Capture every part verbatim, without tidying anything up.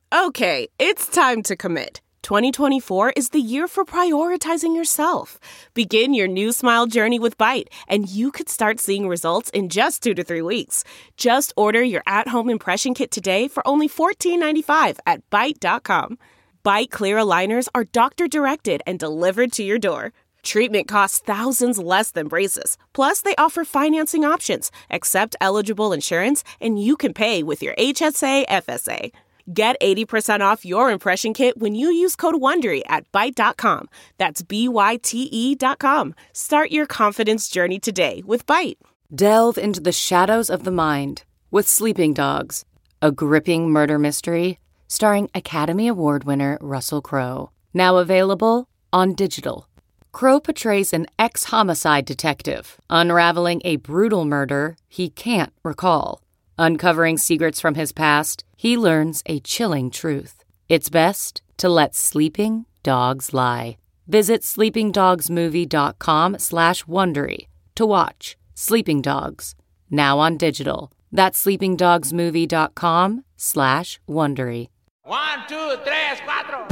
Okay, it's time to commit. twenty twenty-four is the year for prioritizing yourself. Begin your new smile journey with Byte, and you could start seeing results in just two to three weeks. Just order your at-home impression kit today for only fourteen ninety-five at byte dot com. Byte clear aligners are doctor-directed and delivered to your door. Treatment costs thousands less than braces. Plus, they offer financing options, accept eligible insurance, and you can pay with your H S A F S A. Get eighty percent off your impression kit when you use code WONDERY at byte dot com. That's B Y T E dot com. Start your confidence journey today with Byte. Delve into the shadows of the mind with Sleeping Dogs, a gripping murder mystery starring Academy Award winner Russell Crowe. Now available on digital. Crowe portrays an ex-homicide detective unraveling a brutal murder he can't recall. Uncovering secrets from his past, he learns a chilling truth. It's best to let sleeping dogs lie. Visit sleepingdogsmovie.com slash Wondery to watch Sleeping Dogs, now on digital. That's sleepingdogsmovie.com slash Wondery. One, two, tres, cuatro.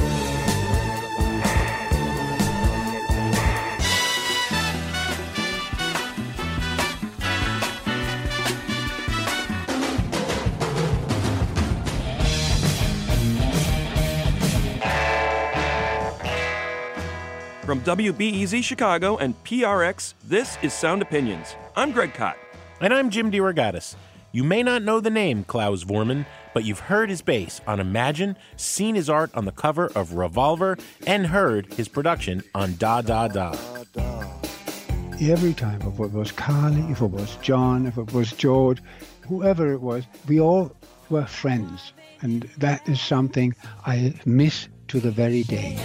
From W B E Z Chicago and P R X, this is Sound Opinions. I'm Greg Kot. And I'm Jim DeRogatis. You may not know the name Klaus Voormann, but you've heard his bass on Imagine, seen his art on the cover of Revolver, and heard his production on Da Da Da. Every time, if it was Carly, if it was John, if it was George, whoever it was, we all were friends. And that is something I miss to the very day.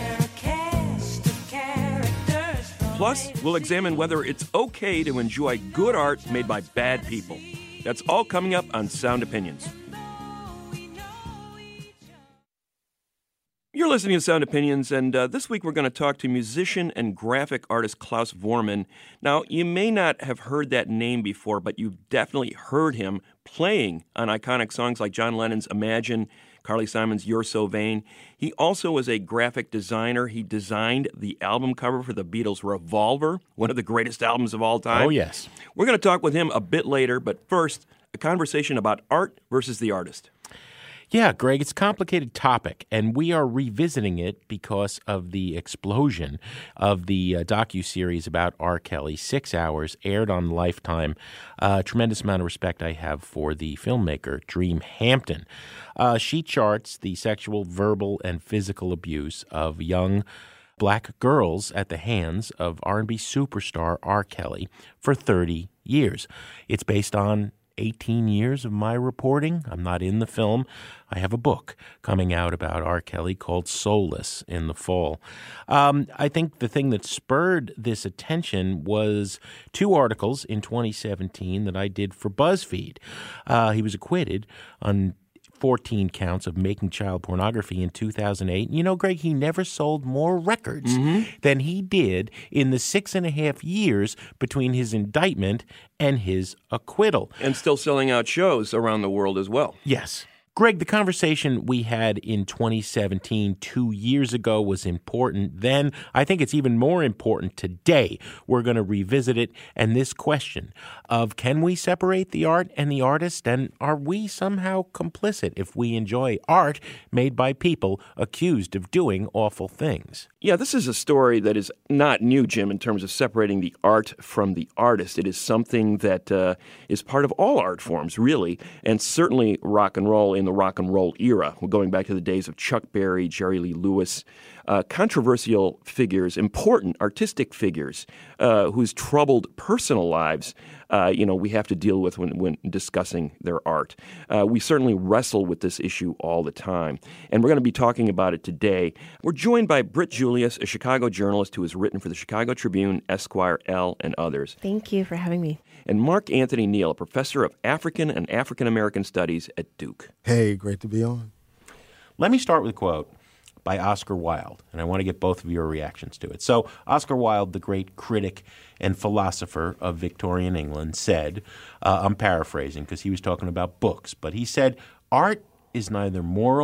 Plus, we'll examine whether it's okay to enjoy good art made by bad people. That's all coming up on Sound Opinions. You're listening to Sound Opinions, and uh, this week we're going to talk to musician and graphic artist Klaus Voormann. Now, you may not have heard that name before, but you've definitely heard him playing on iconic songs like John Lennon's Imagine, Carly Simon's You're So Vain. He also was a graphic designer. He designed the album cover for the Beatles' Revolver, one of the greatest albums of all time. Oh, yes. We're going to talk with him a bit later, but first, a conversation about art versus the artist. Yeah, Greg, it's a complicated topic, and we are revisiting it because of the explosion of the uh, docuseries about R. Kelly. Six hours, aired on Lifetime. A uh, tremendous amount of respect I have for the filmmaker, Dream Hampton. Uh, she charts the sexual, verbal, and physical abuse of young black girls at the hands of R and B superstar R. Kelly for thirty years. It's based on eighteen years of my reporting. I'm not in the film. I have a book coming out about R. Kelly called Soulless in the fall. Um, I think the thing that spurred this attention was two articles in twenty seventeen that I did for BuzzFeed. Uh, he was acquitted on fourteen counts of making child pornography in two thousand eight. You know, Greg, he never sold more records mm-hmm. than he did in the six and a half years between his indictment and his acquittal. And still selling out shows around the world as well. Yes. Greg, the conversation we had in twenty seventeen, two years ago, was important then. I think it's even more important today. We're going to revisit it, and this question of can we separate the art and the artist, and are we somehow complicit if we enjoy art made by people accused of doing awful things? Yeah, this is a story that is not new, Jim, in terms of separating the art from the artist. It is something that uh, is part of all art forms, really, and certainly rock and roll in the rock and roll era. We're going back to the days of Chuck Berry, Jerry Lee Lewis, uh, controversial figures, important artistic figures uh, whose troubled personal lives uh, you know, we have to deal with when, when discussing their art. Uh, we certainly wrestle with this issue all the time, and we're going to be talking about it today. We're joined by Britt Julius, a Chicago journalist who has written for the Chicago Tribune, Esquire, Elle, and others. Thank you for having me. And Mark Anthony Neal, a professor of African and African American Studies at Duke. Hey, great to be on. Let me start with a quote by Oscar Wilde, and I want to get both of your reactions to it. So Oscar Wilde, the great critic and philosopher of Victorian England, said, uh, I'm paraphrasing because he was talking about books, but he said, art is neither moral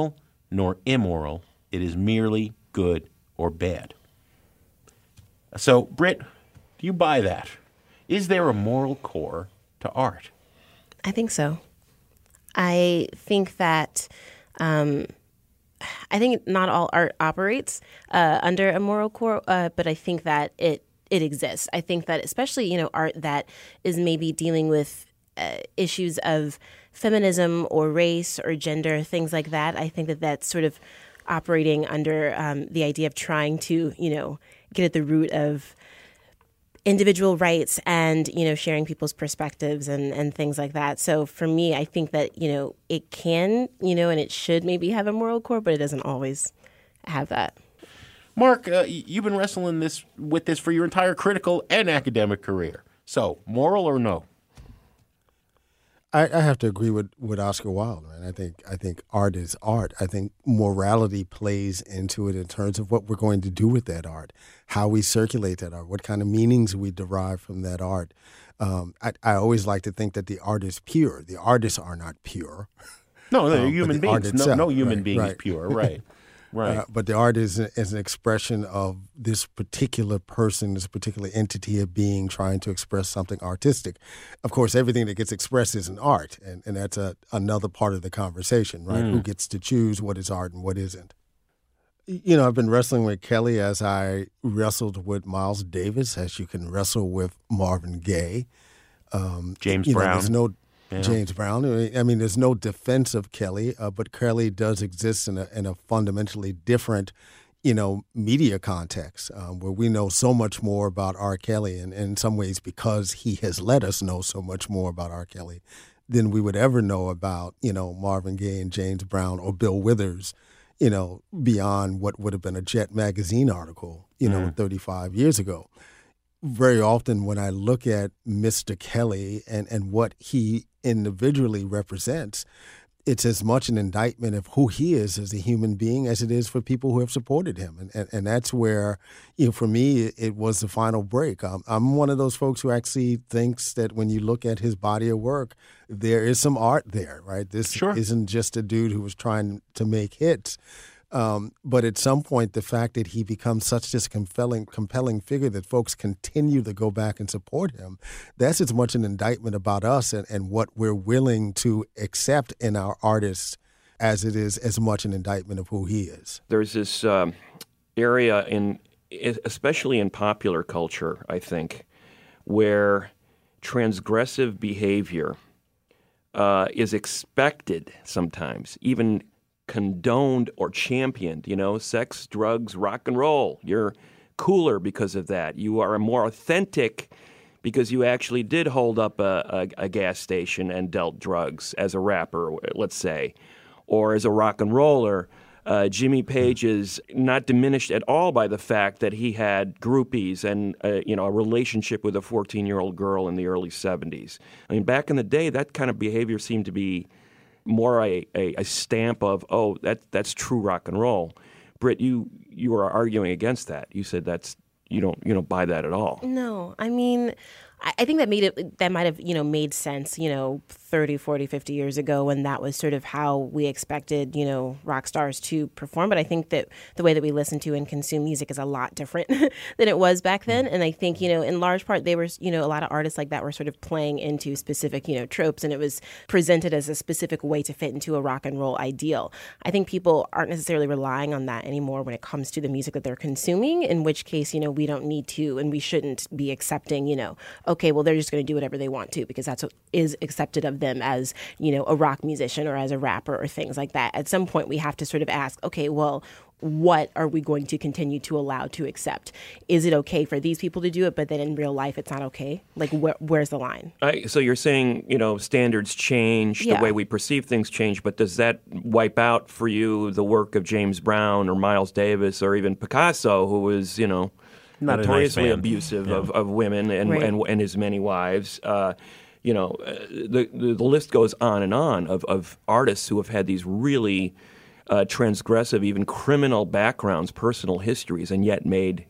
nor immoral. It is merely good or bad. So, Britt, do you buy that? Is there a moral core to art? I think so. I think that um, I think not all art operates uh, under a moral core, uh, but I think that it it exists. I think that especially, you know, art that is maybe dealing with uh, issues of feminism or race or gender, things like that. I think that that's sort of operating under um, the idea of trying to, you know, get at the root of individual rights and, you know, sharing people's perspectives and, and things like that. So for me, I think that, you know, it can, you know, and it should maybe have a moral core, but it doesn't always have that. Mark, uh, you've been wrestling this with this for your entire critical and academic career. So, moral or no? I, I have to agree with, with Oscar Wilde, man. I think I think art is art. I think morality plays into it in terms of what we're going to do with that art, how we circulate that art, what kind of meanings we derive from that art. Um, I, I always like to think that the art is pure. The artists are not pure. No, they're um, human the beings. No, itself, no human right, being right. is pure, right? Right. Uh, but the art is, is an expression of this particular person, this particular entity of being trying to express something artistic. Of course, everything that gets expressed is an art, and, and that's a, another part of the conversation, right? Mm. Who gets to choose what is art and what isn't? You know, I've been wrestling with Kelly as I wrestled with Miles Davis, as you can wrestle with Marvin Gaye. Um, James you know, Brown. There's no Yeah. James Brown. I mean, there's no defense of Kelly, uh, but Kelly does exist in a, in a fundamentally different, you know, media context um, where we know so much more about R. Kelly, and, and in some ways because he has let us know so much more about R. Kelly than we would ever know about, you know, Marvin Gaye and James Brown or Bill Withers, you know, beyond what would have been a Jet magazine article, you know, mm. thirty-five years ago. Very often when I look at Mister Kelly and, and what he individually represents, it's as much an indictment of who he is as a human being as it is for people who have supported him. And and, and that's where, you know, for me, it, it was the final break. Um, I'm one of those folks who actually thinks that when you look at his body of work, there is some art there, right? This sure. isn't just a dude who was trying to make hits. Um, but at some point, the fact that he becomes such this compelling, compelling figure that folks continue to go back and support him, that's as much an indictment about us and, and what we're willing to accept in our artists as it is as much an indictment of who he is. There's this um, area, in, especially in popular culture, I think, where transgressive behavior uh, is expected sometimes, even condoned or championed, you know, sex, drugs, rock and roll. You're cooler because of that. You are more authentic because you actually did hold up a, a, a gas station and dealt drugs as a rapper, let's say, or as a rock and roller. Uh, Jimmy Page is not diminished at all by the fact that he had groupies and uh, you know, a relationship with a fourteen-year-old girl in the early seventies. I mean, back in the day, that kind of behavior seemed to be more a, a, a stamp of, oh, that that's true rock and roll. Britt, you you were arguing against that. You said that's you don't you don't buy that at all. No, I mean, I, I think that made it that might have you know made sense you know thirty, forty, fifty years ago when that was sort of how we expected you know rock stars to perform. But I think that the way that we listen to and consume music is a lot different than it was back then. And I think you know in large part they were you know a lot of artists like that were sort of playing into specific you know tropes, and it was presented as a specific way to fit into a rock and roll ideal. I think people aren't necessarily relying on that anymore when it comes to the music that they're consuming, in which case you know we don't need to and we shouldn't be accepting you know okay, well, they're just going to do whatever they want to because that's what is accepted of them as, you know, a rock musician or as a rapper or things like that. At some point, we have to sort of ask, okay, well, what are we going to continue to allow to accept? Is it okay for these people to do it, but then in real life, it's not okay? Like, wh- where's the line? I, so you're saying, you know, standards change, Yeah. the way we perceive things change, but does that wipe out for you the work of James Brown or Miles Davis or even Picasso, who was, you know, Not a nice notoriously man. abusive Yeah. of, of women and, Right. and and his many wives? Uh, you know, uh, the, the the list goes on and on of, of artists who have had these really uh, transgressive, even criminal backgrounds, personal histories, and yet made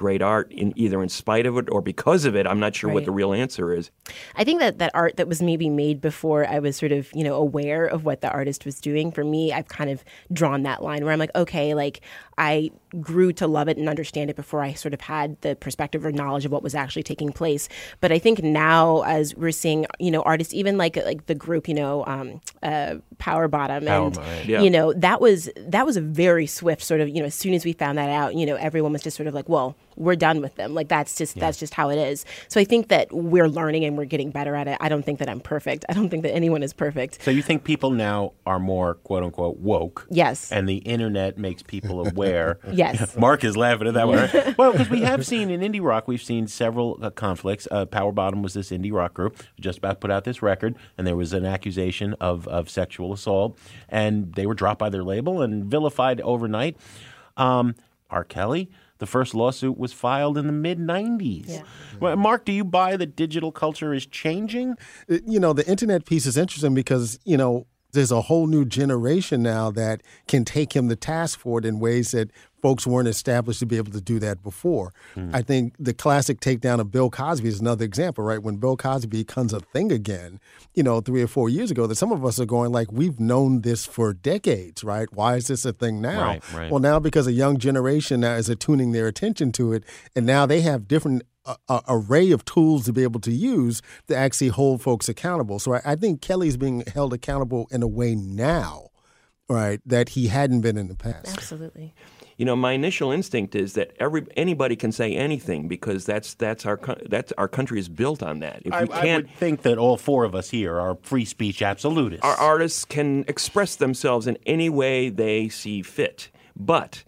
great art in either in spite of it or because of it. I'm not sure Right. what the real answer is. I think that that art that was maybe made before I was sort of, you know, aware of what the artist was doing, for me, I've kind of drawn that line where I'm like, okay, like I grew to love it and understand it before I sort of had the perspective or knowledge of what was actually taking place. But I think now, as we're seeing, you know, artists, even like like the group, you know, um, uh, Power Bottom, Power and Bottom, yeah. you know, that was that was a very swift sort of, you know, as soon as we found that out, you know, everyone was just sort of like, well, we're done with them. Like that's just that's just how it is. So I think that we're learning and we're getting better at it. I don't think that I'm perfect. I don't think that anyone is perfect. So you think people now are more quote unquote woke? Yes. And the internet makes people aware. Yes. Mark is laughing at that one. Right? Well, because we have seen in indie rock, we've seen several uh, conflicts. Uh, Power Bottom was this indie rock group who just about put out this record, and there was an accusation of, of sexual assault, and they were dropped by their label and vilified overnight. Um, R. Kelly, the first lawsuit was filed in the mid nineties. Yeah. Well, Mark, do you buy that digital culture is changing? You know, the internet piece is interesting because, you know, there's a whole new generation now that can take him to task for it in ways that folks weren't established to be able to do that before. Mm. I think the classic takedown of Bill Cosby is another example, right? When Bill Cosby becomes a thing again, you know, three or four years ago, that some of us are going like, we've known this for decades, right? Why is this a thing now? Right, right. Well, now because a young generation now is attuning their attention to it, and now they have different A, a array of tools to be able to use to actually hold folks accountable. So I, I think Kelly's being held accountable in a way now, right, that he hadn't been in the past. Absolutely. You know, my initial instinct is that every anybody can say anything because that's that's our co- that's our country is built on that. If I, we can't, I would think that all four of us here are free speech absolutists. our artists can express themselves in any way they see fit. But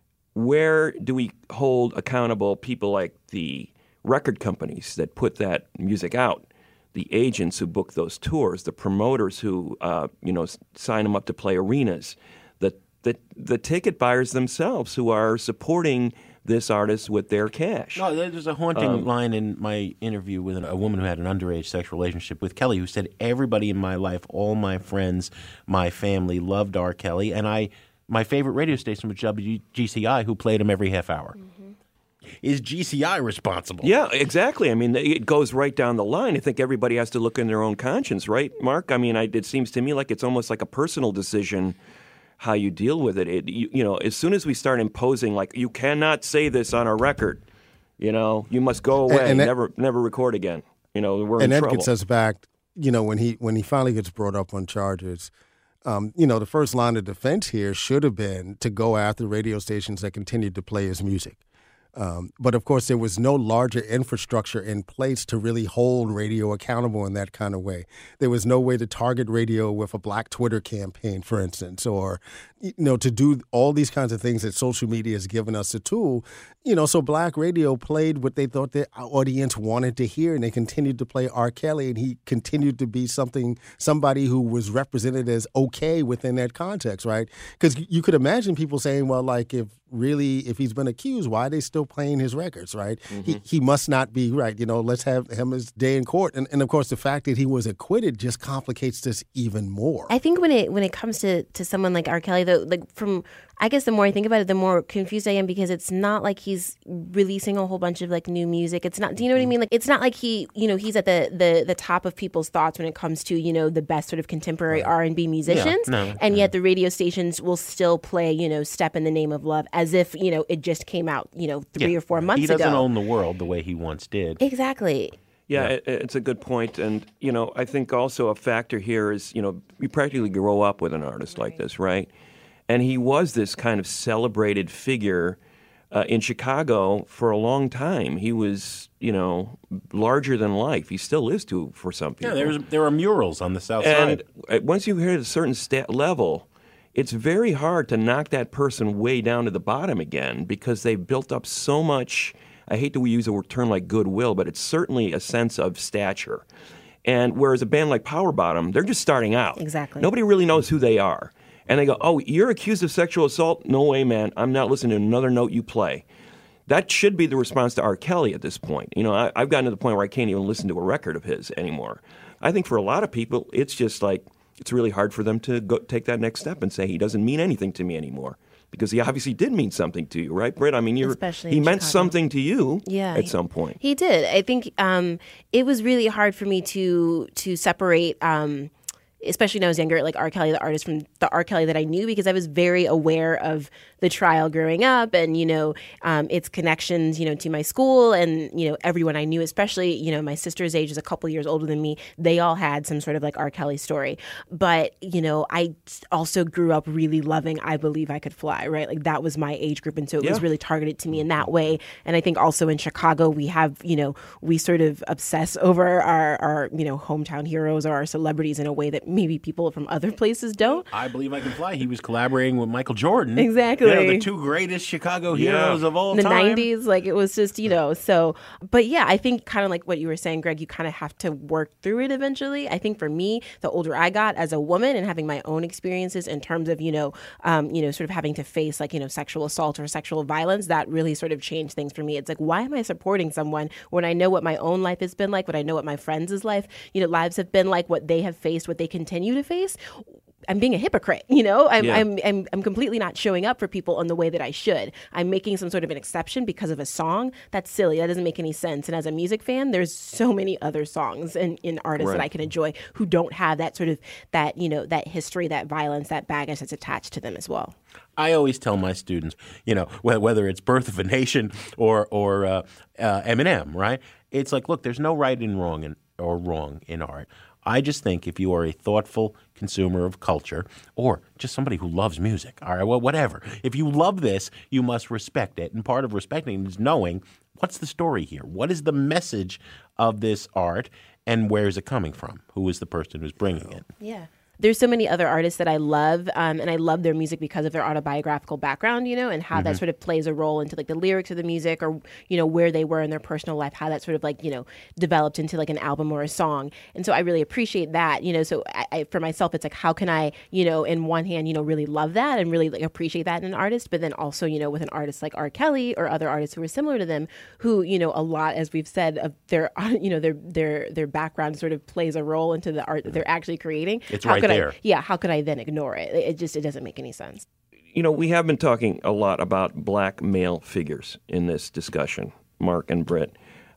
where do we hold accountable people like the record companies that put that music out, the agents who book those tours, the promoters who uh, you know sign them up to play arenas, the, the the ticket buyers themselves who are supporting this artist with their cash? No, there's a haunting Um, line in my interview with a woman who had an underage sexual relationship with Kelly, who said, everybody in my life, all my friends, my family loved R. Kelly, and I, my favorite radio station was W G C I, who played him every half hour. Mm-hmm. Is G C I responsible? Yeah, exactly. I mean, it goes right down the line. I think everybody has to look in their own conscience, right, Mark? I mean, I, it seems to me like it's almost like a personal decision how you deal with it. It you, you know, as soon as we start imposing, like, you cannot say this on a record, you know, you must go away, and, and that, never never record again. You know, we're and in that trouble. gets us back, you know, when he when he finally gets brought up on charges. Um, you know, the first line of defense here should have been to go after radio stations that continued to play his music. Um, but, of course, there was no larger infrastructure in place to really hold radio accountable in that kind of way. There was no way to target radio with a Black Twitter campaign, for instance, or, you know, to do all these kinds of things that social media has given us a tool. You know, so Black radio played what they thought their audience wanted to hear, and they continued to play R. Kelly, and he continued to be something, somebody who was represented as okay within that context, right? Because you could imagine people saying, well, like, if really, if he's been accused, why are they still playing his records, right? Mm-hmm. He he must not be right. You know, let's have him his day in court. And, and of course, the fact that he was acquitted just complicates this even more. I think when it when it comes to, to someone like R. Kelly, though, like from I guess the more I think about it, the more confused I am, because it's not like he's releasing a whole bunch of like new music. It's not. Do you know what I mean? Like, it's not like he, you know, he's at the the, the top of people's thoughts when it comes to, you know, the best sort of contemporary R and B musicians. Yeah, no, and no. yet the radio stations will still play, you know, "Step in the Name of Love" as if, you know, it just came out, you know, three Yeah. or four months He doesn't ago. own the world the way he once did. Exactly. Yeah, it, it's a good point. And, you know, I think also a factor here is, you know, you practically grow up with an artist like this, right? And he was this kind of celebrated figure uh, in Chicago for a long time. He was, you know, larger than life. He still is to for some people. Yeah, there's, there are murals on the South and Side. once you hit a certain stat level, it's very hard to knock that person way down to the bottom again because they've built up so much. I hate to use a term like goodwill, but it's certainly a sense of stature. And whereas a band like Power Bottom, they're just starting out. Exactly. Nobody Nobody really knows who they are. And they go, oh, you're accused of sexual assault? No way, man. I'm not listening to another note you play. That should be the response to R. Kelly at this point. You know, I, I've gotten to the point where I can't even listen to a record of his anymore. I think for a lot of people, it's just like, it's really hard for them to go take that next step and say he doesn't mean anything to me anymore. because he obviously did mean something to you, right, Britt? I mean, you're, Especially he in meant Chicago. something to you Yeah, at some point. He did. I think um, it was really hard for me to to separate. Um, especially when I was younger, like R. Kelly, the artist, from the R. Kelly that I knew, because I was very aware of the trial growing up and, you know, um, its connections, you know, to my school and, you know, everyone I knew, especially, you know, my sister's age is a couple years older than me. They all had some sort of like R. Kelly story. But, you know, I also grew up really loving I Believe I Could Fly, right? Like that was my age group. And so it Yeah. was really targeted to me in that way. And I think also in Chicago, we have, you know, we sort of obsess over our, our you know, hometown heroes or our celebrities in a way that maybe people from other places don't. I Believe I Can Fly. He was collaborating with Michael Jordan. Exactly. You know, the two greatest Chicago heroes Yeah. of all In the time. nineties, like it was just, you know, so, but yeah, I think kind of like what you were saying, Greg, you kind of have to work through it eventually. I think for me, the older I got as a woman and having my own experiences in terms of, you know, um, you know, sort of having to face like, you know, sexual assault or sexual violence, that really sort of changed things for me. It's like, why am I supporting someone when I know what my own life has been like, what I know what my friends' life, you know, lives have been like, what they have faced, what they continue to face? I'm being a hypocrite, you know. I'm, Yeah. I'm I'm I'm completely not showing up for people in the way that I should. I'm making some sort of an exception because of a song. That's silly. That doesn't make any sense. And as a music fan, there's so many other songs and in artists Right. that I can enjoy who don't have that sort of that you know that history, that violence, that baggage that's attached to them as well. I always tell my students, you know, wh- whether it's Birth of a Nation or or uh, uh, Eminem, right? It's like, look, there's no right and wrong in, or wrong in art. I just think if you are a thoughtful consumer of culture or just somebody who loves music, all right, well, whatever. If you love this, you must respect it. And part of respecting it is knowing what's the story here? What is the message of this art and where is it coming from? Who is the person who's bringing it? Yeah. There's so many other artists that I love, um, and I love their music because of their autobiographical background, you know, and how that sort of plays a role into like the lyrics of the music or, you know, where they were in their personal life, how that sort of like, you know, developed into like an album or a song. And so I really appreciate that, you know, so I, I, for myself, it's like, how can I, you know, in one hand, you know, really love that and really like, appreciate that in an artist, but then also, you know, with an artist like R. Kelly or other artists who are similar to them, who, you know, a lot, as we've said, of their, you know, their, their, their background sort of plays a role into the art that they're actually creating. It's how right could there. I, yeah. How could I then ignore it? It just, it doesn't make any sense. You know, we have been talking a lot about black male figures in this discussion, Mark and Britt.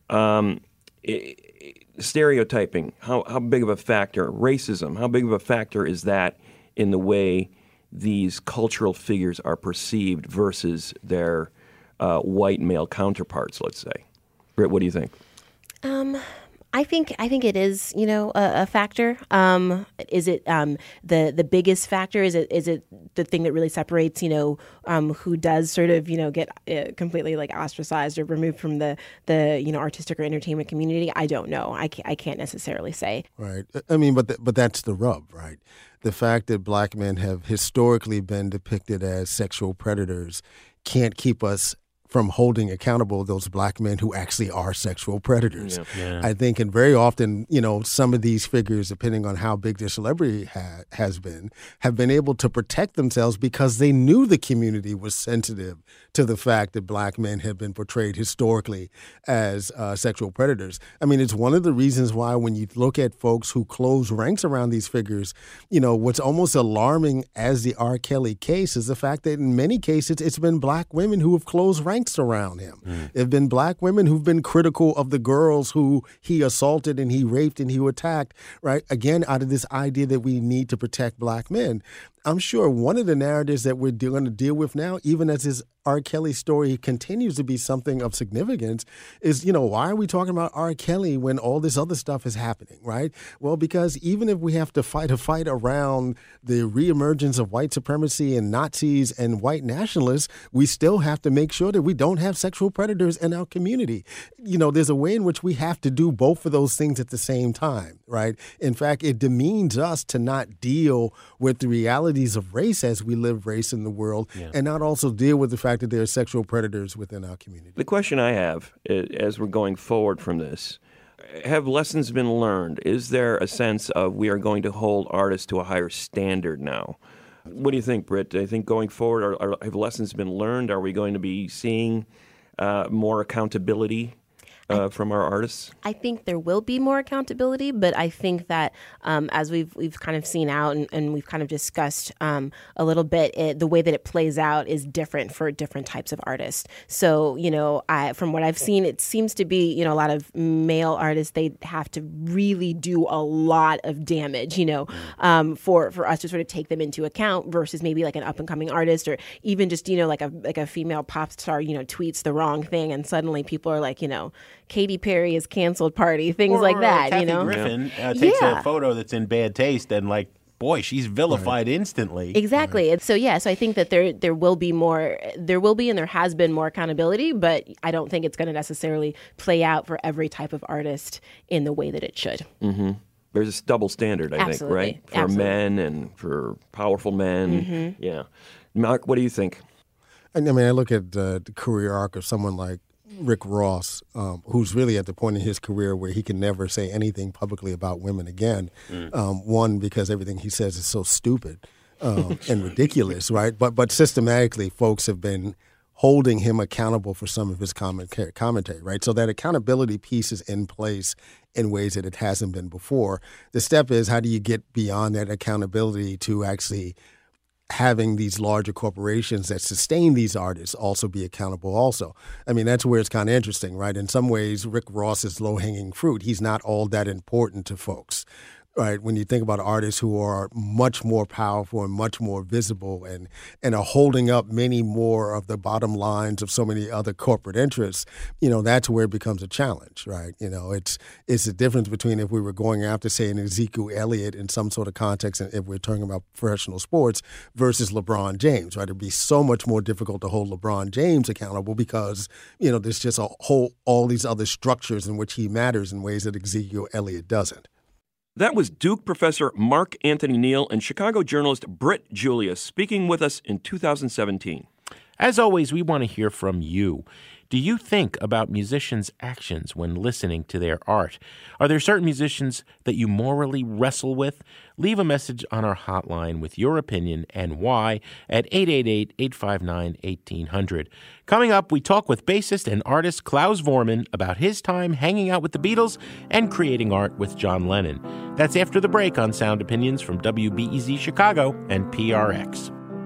Um, i- i- stereotyping, how, how big of a factor, racism, how big of a factor is that in the way these cultural figures are perceived versus their uh, white male counterparts, let's say? Britt, what do you think? Um, I think I think it is, you know, a, a factor. Um, is it um, the the biggest factor? Is it is it the thing that really separates, you know, um, who does sort of, you know, get uh, completely like ostracized or removed from the the you know artistic or entertainment community? I don't know. I can't, I can't necessarily say. Right. I mean, but th- but that's the rub, right? The fact that black men have historically been depicted as sexual predators can't keep us from holding accountable those black men who actually are sexual predators. Yeah. Yeah. I think, and very often, you know, some of these figures, depending on how big their celebrity ha- has been, have been able to protect themselves because they knew the community was sensitive to the fact that black men have been portrayed historically as uh, sexual predators. I mean, it's one of the reasons why when you look at folks who close ranks around these figures, you know, what's almost alarming as the R. Kelly case is the fact that in many cases it's been black women who have closed ranks around him. Mm. There have been black women who've been critical of the girls who he assaulted and he raped and he attacked, right? Again, out of this idea that we need to protect black men. I'm sure one of the narratives that we're going to deal with now, even as his R. Kelly story continues to be something of significance, is, you know, why are we talking about R. Kelly when all this other stuff is happening, right? Well, because even if we have to fight a fight around the reemergence of white supremacy and Nazis and white nationalists, we still have to make sure that we don't have sexual predators in our community. You know, there's a way in which we have to do both of those things at the same time, right? In fact, it demeans us to not deal with the reality of race as we live race in the world, yeah. and not also deal with the fact that there are sexual predators within our community. The question I have as we're going forward from this, have lessons been learned? Is there a sense of we are going to hold artists to a higher standard now? What do you think, Britt? I think going forward, are, are, have lessons been learned? Are we going to be seeing uh, more accountability? uh, from our artists? I think there will be more accountability, but I think that um, as we've we've kind of seen out and, and we've kind of discussed um, a little bit, it, the way that it plays out is different for different types of artists. So, you know, I, from what I've seen, it seems to be, you know, a lot of male artists, they have to really do a lot of damage, you know, um, for, for us to sort of take them into account versus maybe like an up and coming artist or even just, you know, like a like a female pop star, you know, tweets the wrong thing and suddenly people are like, you know, Katy Perry is canceled party, things or, like or that, Kathy you know? Griffin uh, takes yeah. a photo that's in bad taste and like, boy, she's vilified right. instantly. Exactly. Right. So yeah, so I think that there there will be more, there will be and there has been more accountability, but I don't think it's going to necessarily play out for every type of artist in the way that it should. Mm-hmm. There's a double standard, I Absolutely. think, right? For Absolutely. men and for powerful men. Mm-hmm. Yeah. Mark, what do you think? I mean, I look at uh, the career arc of someone like Rick Ross, um, who's really at the point in his career where he can never say anything publicly about women again. Mm. Um, one, because everything he says is so stupid um, and ridiculous, right? But but systematically, folks have been holding him accountable for some of his comment, commentary, right? So that accountability piece is in place in ways that it hasn't been before. The step is, how do you get beyond that accountability to actually having these larger corporations that sustain these artists also be accountable also? I mean, that's where it's kind of interesting, right? In some ways, Rick Ross is low-hanging fruit. He's not all that important to folks, right? When you think about artists who are much more powerful and much more visible and, and are holding up many more of the bottom lines of so many other corporate interests, you know, that's where it becomes a challenge, right? You know, it's it's the difference between if we were going after, say, an Ezekiel Elliott in some sort of context, and if we're talking about professional sports, versus LeBron James, right? It'd be so much more difficult to hold LeBron James accountable because, you know, there's just a whole, all these other structures in which he matters in ways that Ezekiel Elliott doesn't. That was Duke professor Mark Anthony Neal and Chicago journalist Britt Julius speaking with us in two thousand seventeen. As always, we want to hear from you. Do you think about musicians' actions when listening to their art? Are there certain musicians that you morally wrestle with? Leave a message on our hotline with your opinion and why at eight eight eight, eight five nine, one eight zero zero. Coming up, we talk with bassist and artist Klaus Voormann about his time hanging out with the Beatles and creating art with John Lennon. That's after the break on Sound Opinions from W B E Z Chicago and P R X.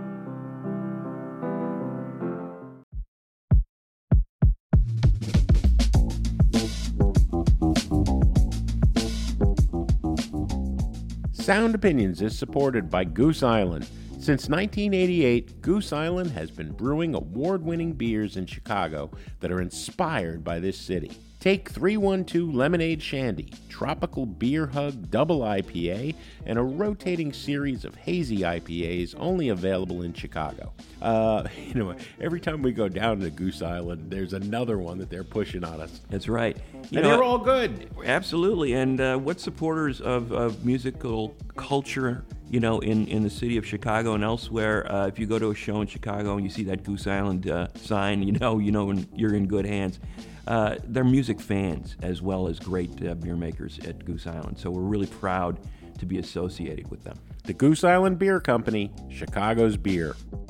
Sound Opinions is supported by Goose Island. Since nineteen eighty-eight, Goose Island has been brewing award-winning beers in Chicago that are inspired by this city. Take three one two Lemonade Shandy, Tropical Beer Hug Double I P A, and a rotating series of hazy I P As only available in Chicago. Uh, you know, every time we go down to Goose Island, there's another one that they're pushing on us. That's right. You and know, they're all good. Absolutely. And uh, what supporters of, of musical culture, you know, in, in the city of Chicago and elsewhere, uh, if you go to a show in Chicago and you see that Goose Island uh, sign, you know, you know you're in good hands. Uh, they're music fans as well as great uh, beer makers at Goose Island. So we're really proud to be associated with them. The Goose Island Beer Company, Chicago's beer.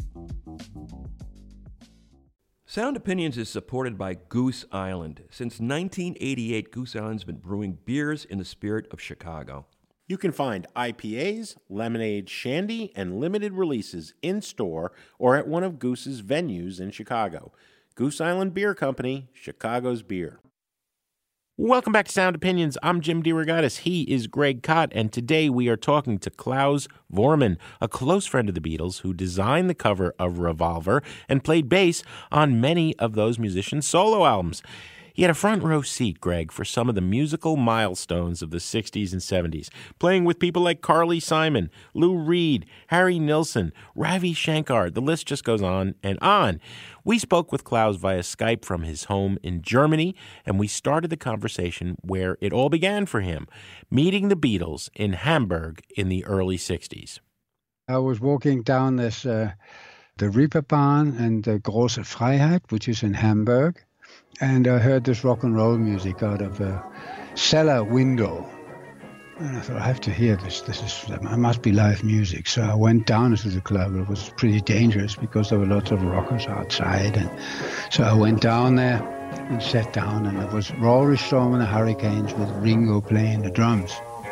Sound Opinions is supported by Goose Island. Since nineteen eighty-eight, Goose Island's been brewing beers in the spirit of Chicago. You can find I P As, lemonade shandy, and limited releases in-store or at one of Goose's venues in Chicago. Goose Island Beer Company, Chicago's beer. Welcome back to Sound Opinions. I'm Jim DeRogatis. He is Greg Kot, and today we are talking to Klaus Voormann, a close friend of the Beatles who designed the cover of Revolver and played bass on many of those musicians' solo albums. He had a front row seat, Greg, for some of the musical milestones of the sixties and seventies, playing with people like Carly Simon, Lou Reed, Harry Nilsson, Ravi Shankar. The list just goes on and on. We spoke with Klaus via Skype from his home in Germany, and we started the conversation where it all began for him, meeting the Beatles in Hamburg in the early sixties. I was walking down this uh, the Reeperbahn and the Große Freiheit, which is in Hamburg. And I heard this rock and roll music out of a cellar window. And I thought, I have to hear this. This is, it must be live music. So I went down to the club. It was pretty dangerous because there were lots of rockers outside. And so I went down there and sat down, and it was Rory Storm and the Hurricanes with Ringo playing the drums.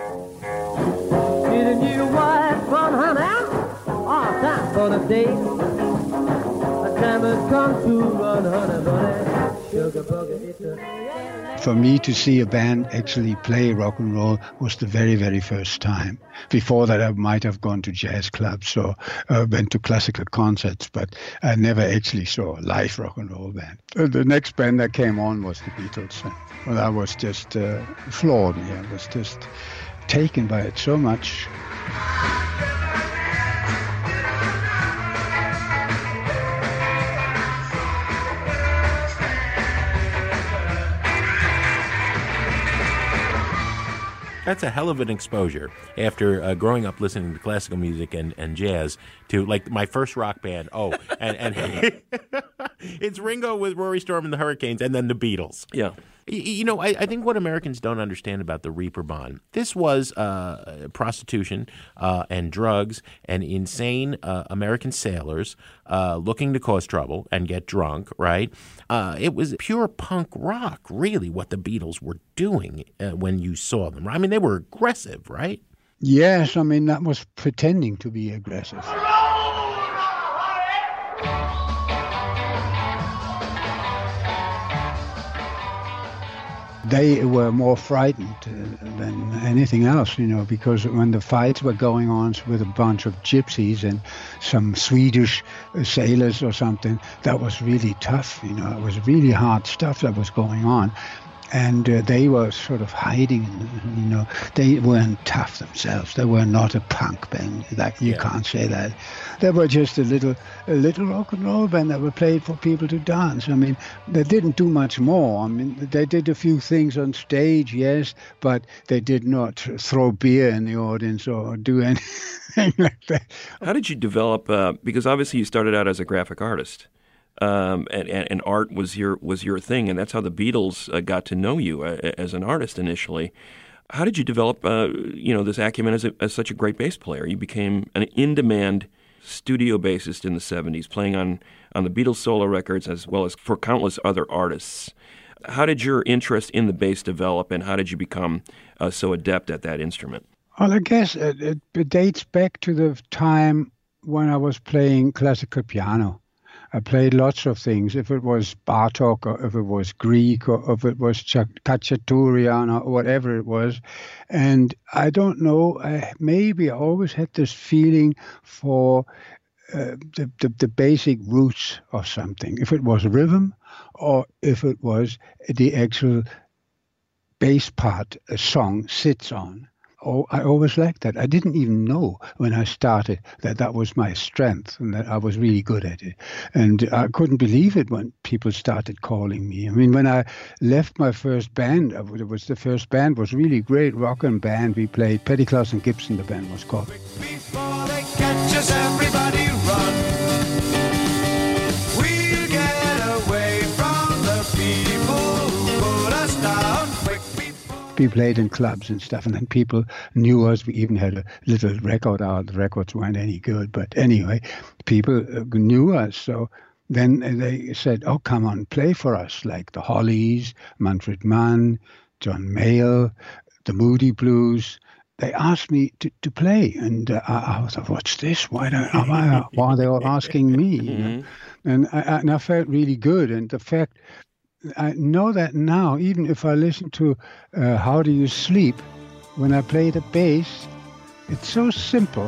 Didn't you wife run her out? All time for the day. The time has come to run, honey, honey. Sugar bugger, it's a... For me to see a band actually play rock and roll was the very, very first time. Before that, I might have gone to jazz clubs or uh, went to classical concerts, but I never actually saw a live rock and roll band. Uh, the next band that came on was the Beatles. Well, I was just uh, floored me. I was just taken by it so much. That's a hell of an exposure after uh, growing up listening to classical music and, and jazz to like my first rock band. Oh, and, and it's Ringo with Rory Storm and the Hurricanes and then the Beatles. Yeah. You, you know, I, I think what Americans don't understand about the Reeperbahn, this was uh, prostitution uh, and drugs and insane uh, American sailors uh, looking to cause trouble and get drunk, right? Uh, it was pure punk rock, really, what the Beatles were doing uh, when you saw them. I mean, they were aggressive, right? Yes, I mean, that was pretending to be aggressive. They were more frightened uh, than anything else, you know, because when the fights were going on with a bunch of gypsies and some Swedish uh, sailors or something, that was really tough, you know. It was really hard stuff that was going on. And uh, they were sort of hiding, you know. They weren't tough themselves. They were not a punk band. That you yeah. can't say that. They were just a little, a little rock and roll band that were played for people to dance. I mean, they didn't do much more. I mean, they did a few things on stage, yes, but they did not throw beer in the audience or do anything like that. How did you develop? Uh, because obviously you started out as a graphic artist. Um, and, and art was your was your thing, and that's how the Beatles uh, got to know you uh, as an artist initially. How did you develop, uh, you know, this acumen as, a, as such a great bass player? You became an in-demand studio bassist in the seventies, playing on, on the Beatles solo records as well as for countless other artists. How did your interest in the bass develop, and how did you become uh, so adept at that instrument? Well, I guess it, it dates back to the time when I was playing classical piano. I played lots of things, if it was Bartok or if it was Grieg or if it was Khachaturian or whatever it was. And I don't know, I, maybe I always had this feeling for uh, the, the, the basic roots of something. If it was rhythm or if it was the actual bass part a song sits on. Oh, I always liked that. I didn't even know when I started that that was my strength and that I was really good at it. And I couldn't believe it when people started calling me. I mean, when I left my first band, it was the first band, was really great rock and band. We played Petty Klaus and Gibson, the band was called. Before they catch us, everybody run. We'll get away from the people who put us down quick. We played in clubs and stuff, and then people knew us. We even had a little record out. The records weren't any good, but anyway, people knew us. So then they said, oh, come on, play for us, like the Hollies, Manfred Mann, John Mayall, the Moody Blues. They asked me to, to play, and uh, I, I thought, what's this? Why, do, why, why are they all asking me? You know? And I, and I felt really good, and the fact I know that now, even if I listen to uh, How Do You Sleep, when I play the bass, it's so simple.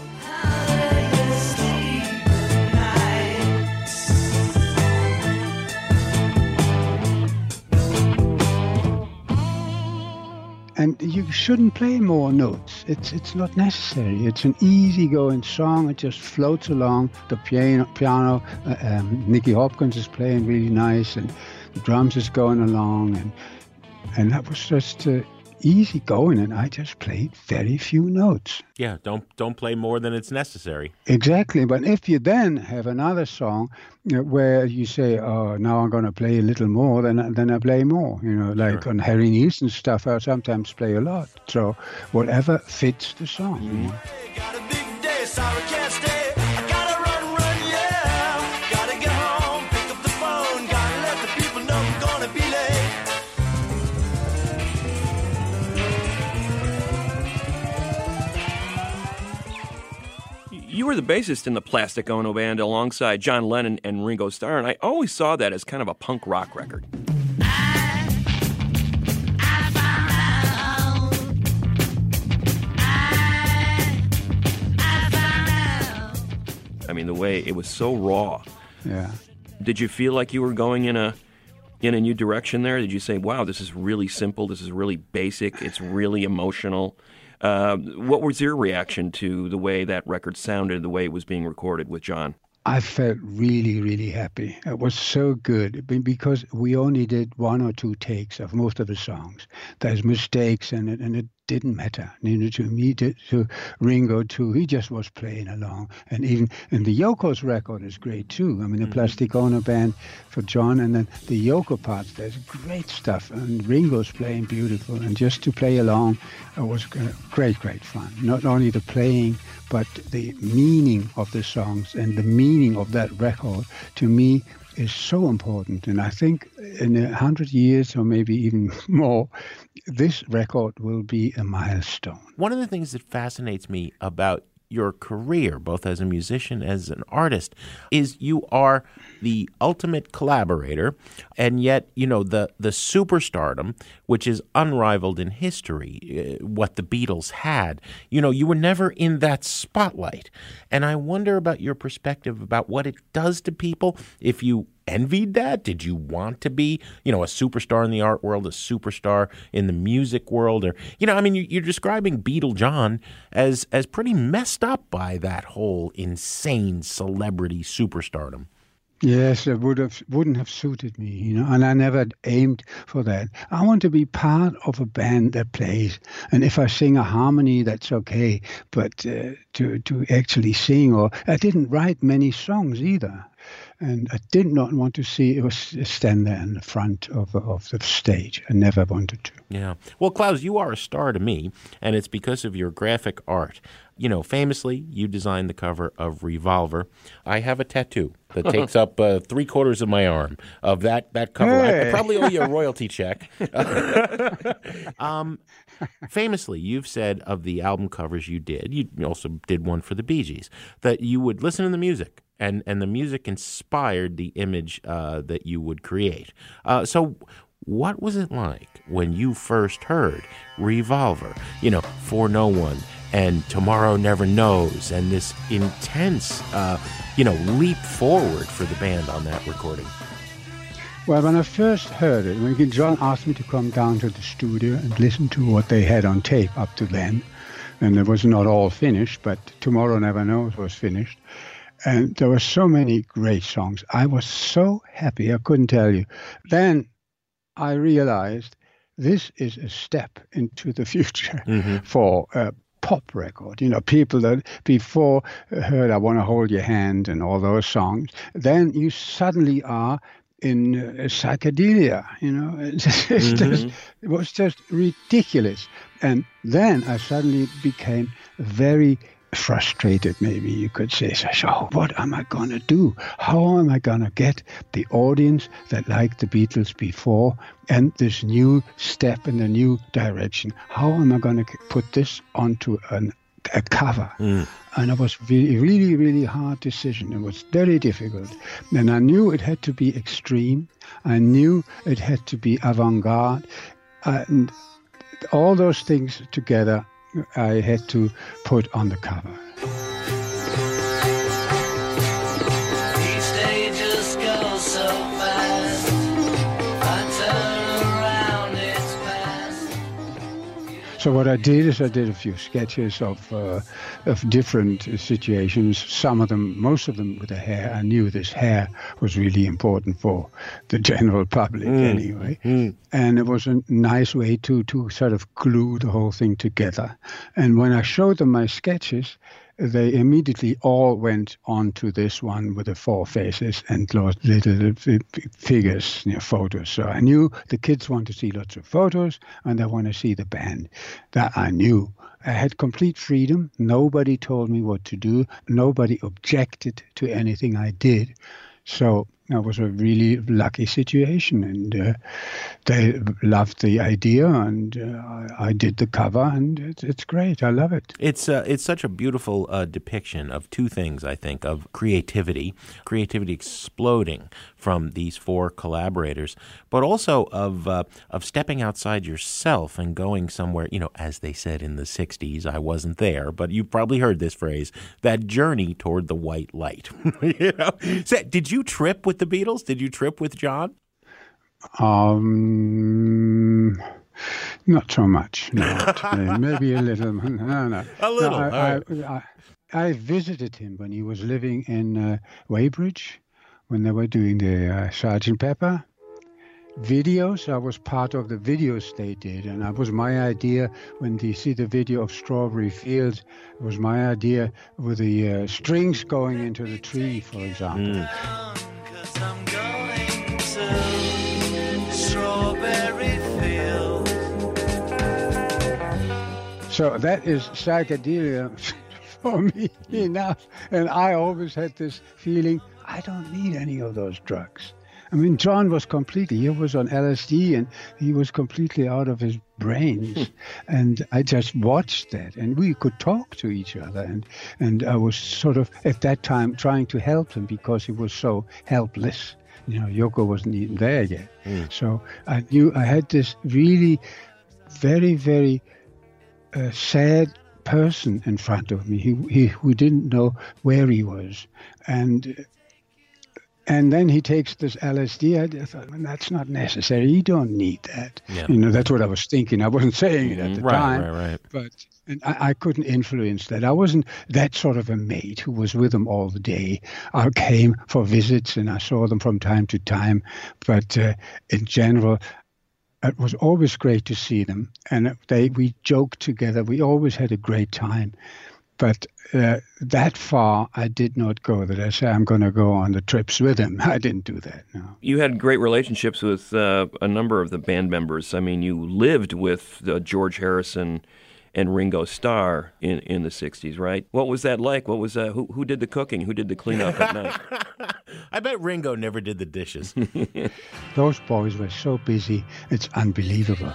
And you shouldn't play more notes. It's it's not necessary. It's an easy-going song. It just floats along. The piano, piano uh, um, Nicky Hopkins is playing really nice, and the drums is going along, and and that was just uh, easy going, and I just played very few notes. Yeah, don't don't play more than it's necessary. Exactly, but if you then have another song uh, where you say, "Oh, now I'm going to play a little more," then then I play more. You know, like sure. On Harry Nilsson stuff, I sometimes play a lot. So whatever fits the song. Mm-hmm. You know? Got a big day, sorry can't stay. I gotta run, run, yeah. Gotta get home, pick up the phone, gotta let the people know I'm gonna you were the bassist in the Plastic Ono Band alongside John Lennon and Ringo Starr, and I always saw that as kind of a punk rock record. I mean, the way it was so raw. Yeah. Did you feel like you were going in a in a new direction there? Did you say, wow, this is really simple, this is really basic, it's really emotional? Uh, what was your reaction to the way that record sounded, the way it was being recorded with John? I felt really, really happy. It was so good because we only did one or two takes of most of the songs. There's mistakes in it, and it didn't matter. You know, to me, to, to Ringo too, he just was playing along. And even and the Yoko's record is great too. I mean, the mm-hmm. Plastic Ono Band for John, and then the Yoko parts. There's great stuff, and Ringo's playing beautiful. And just to play along, it was great, great fun. Not only the playing, but the meaning of the songs and the meaning of that record to me is so important. And I think in a hundred years or maybe even more, this record will be a milestone. One of the things that fascinates me about your career, both as a musician as an artist, is you are the ultimate collaborator, and yet, you know, the the superstardom, which is unrivaled in history, uh, what the Beatles had, you know, you were never in that spotlight. And I wonder about your perspective about what it does to people. If you envied that? Did you want to be, you know, a superstar in the art world, a superstar in the music world? Or, you know, I mean, you're describing Beatle John as as pretty messed up by that whole insane celebrity superstardom. Yes, it would have wouldn't have suited me, you know, and I never aimed for that. I want to be part of a band that plays, and if I sing a harmony, that's okay. But uh, to to actually sing, or I didn't write many songs either. And I did not want to see it was stand there in the front of of the stage. I never wanted to. Yeah. Well, Klaus, you are a star to me, and it's because of your graphic art. You know, famously, you designed the cover of Revolver. I have a tattoo that takes up uh, three quarters of my arm of that that cover. Hey. I, I probably owe you a royalty check. um, famously, you've said of the album covers you did, you also did one for the Bee Gees, that you would listen to the music. And and the music inspired the image uh, that you would create. Uh, so what was it like when you first heard Revolver, you know, For No One and Tomorrow Never Knows, and this intense, uh, you know, leap forward for the band on that recording? Well, when I first heard it, when John asked me to come down to the studio and listen to what they had on tape up to then, and it was not all finished, but Tomorrow Never Knows was finished. And there were so many great songs. I was so happy, I couldn't tell you. Then I realized this is a step into the future mm-hmm. for a pop record. You know, people that before heard I Want to Hold Your Hand and all those songs, then you suddenly are in uh, psychedelia, you know. It's, it's mm-hmm. just, it was just ridiculous. And then I suddenly became very frustrated, maybe you could say. So what am I going to do? How am I going to get the audience that liked the Beatles before and this new step in a new direction? How am I going to put this onto an, a cover? Mm. And it was really, really, really hard decision. It was very difficult. And I knew it had to be extreme. I knew it had to be avant-garde. And all those things together I had to put on the cover. Each day just goes so fast. I turn around, it's past. So what I did is I did a few sketches of uh, of different situations. Some of them, most of them with the hair. I knew this hair was really important for the general public mm. anyway. Mm. And it was a nice way to, to sort of glue the whole thing together. And when I showed them my sketches, they immediately all went on to this one with the four faces and lots little figures, you know, photos. So I knew the kids want to see lots of photos and they want to see the band. That I knew. I had complete freedom. Nobody told me what to do. Nobody objected to anything I did. So That was a really lucky situation, and uh, they loved the idea, and uh, I, I did the cover, and it's, it's great. I love it. It's uh, it's such a beautiful uh, depiction of two things, I think, of creativity, creativity exploding from these four collaborators, but also of uh, of stepping outside yourself and going somewhere, you know, as they said in the sixties, I wasn't there, but you've probably heard this phrase, that journey toward the white light. You know? So, did you trip with the Beatles? Did you trip with John? Um, not so much. No, maybe a little. No, no. A little. No, I, All right. I, I, I visited him when he was living in uh, Weybridge, when they were doing the uh, Sergeant Pepper videos. I was part of the videos they did, and that was my idea. When you see the video of Strawberry Fields, it was my idea with the uh, strings going into the tree, for example. Mm. I'm going to Strawberry Fields. So that is psychedelia for me enough. And I always had this feeling, I don't need any of those drugs. I mean, John was completely, he was on L S D and he was completely out of his brains. And I just watched that, and we could talk to each other. And, and I was sort of, at that time, trying to help him because he was so helpless. You know, Yoko wasn't even there yet. Mm. So I knew I had this really very, very uh, sad person in front of me. He, he who didn't know where he was. And And then he takes this L S D. I thought, well, that's not necessary. You don't need that. Yeah. You know, that's what I was thinking. I wasn't saying it at the right, time. Right, right, But and I, I couldn't influence that. I wasn't that sort of a mate who was with them all the day. I came for visits and I saw them from time to time. But uh, in general, it was always great to see them. And they we joked together. We always had a great time. But uh, that far, I did not go that I say I'm going to go on the trips with him. I didn't do that, no. You had great relationships with uh, a number of the band members. I mean, you lived with uh, George Harrison and Ringo Starr in, in the sixties, right? What was that like? What was uh, who who did the cooking? Who did the cleanup at night? I bet Ringo never did the dishes. Those boys were so busy, it's unbelievable.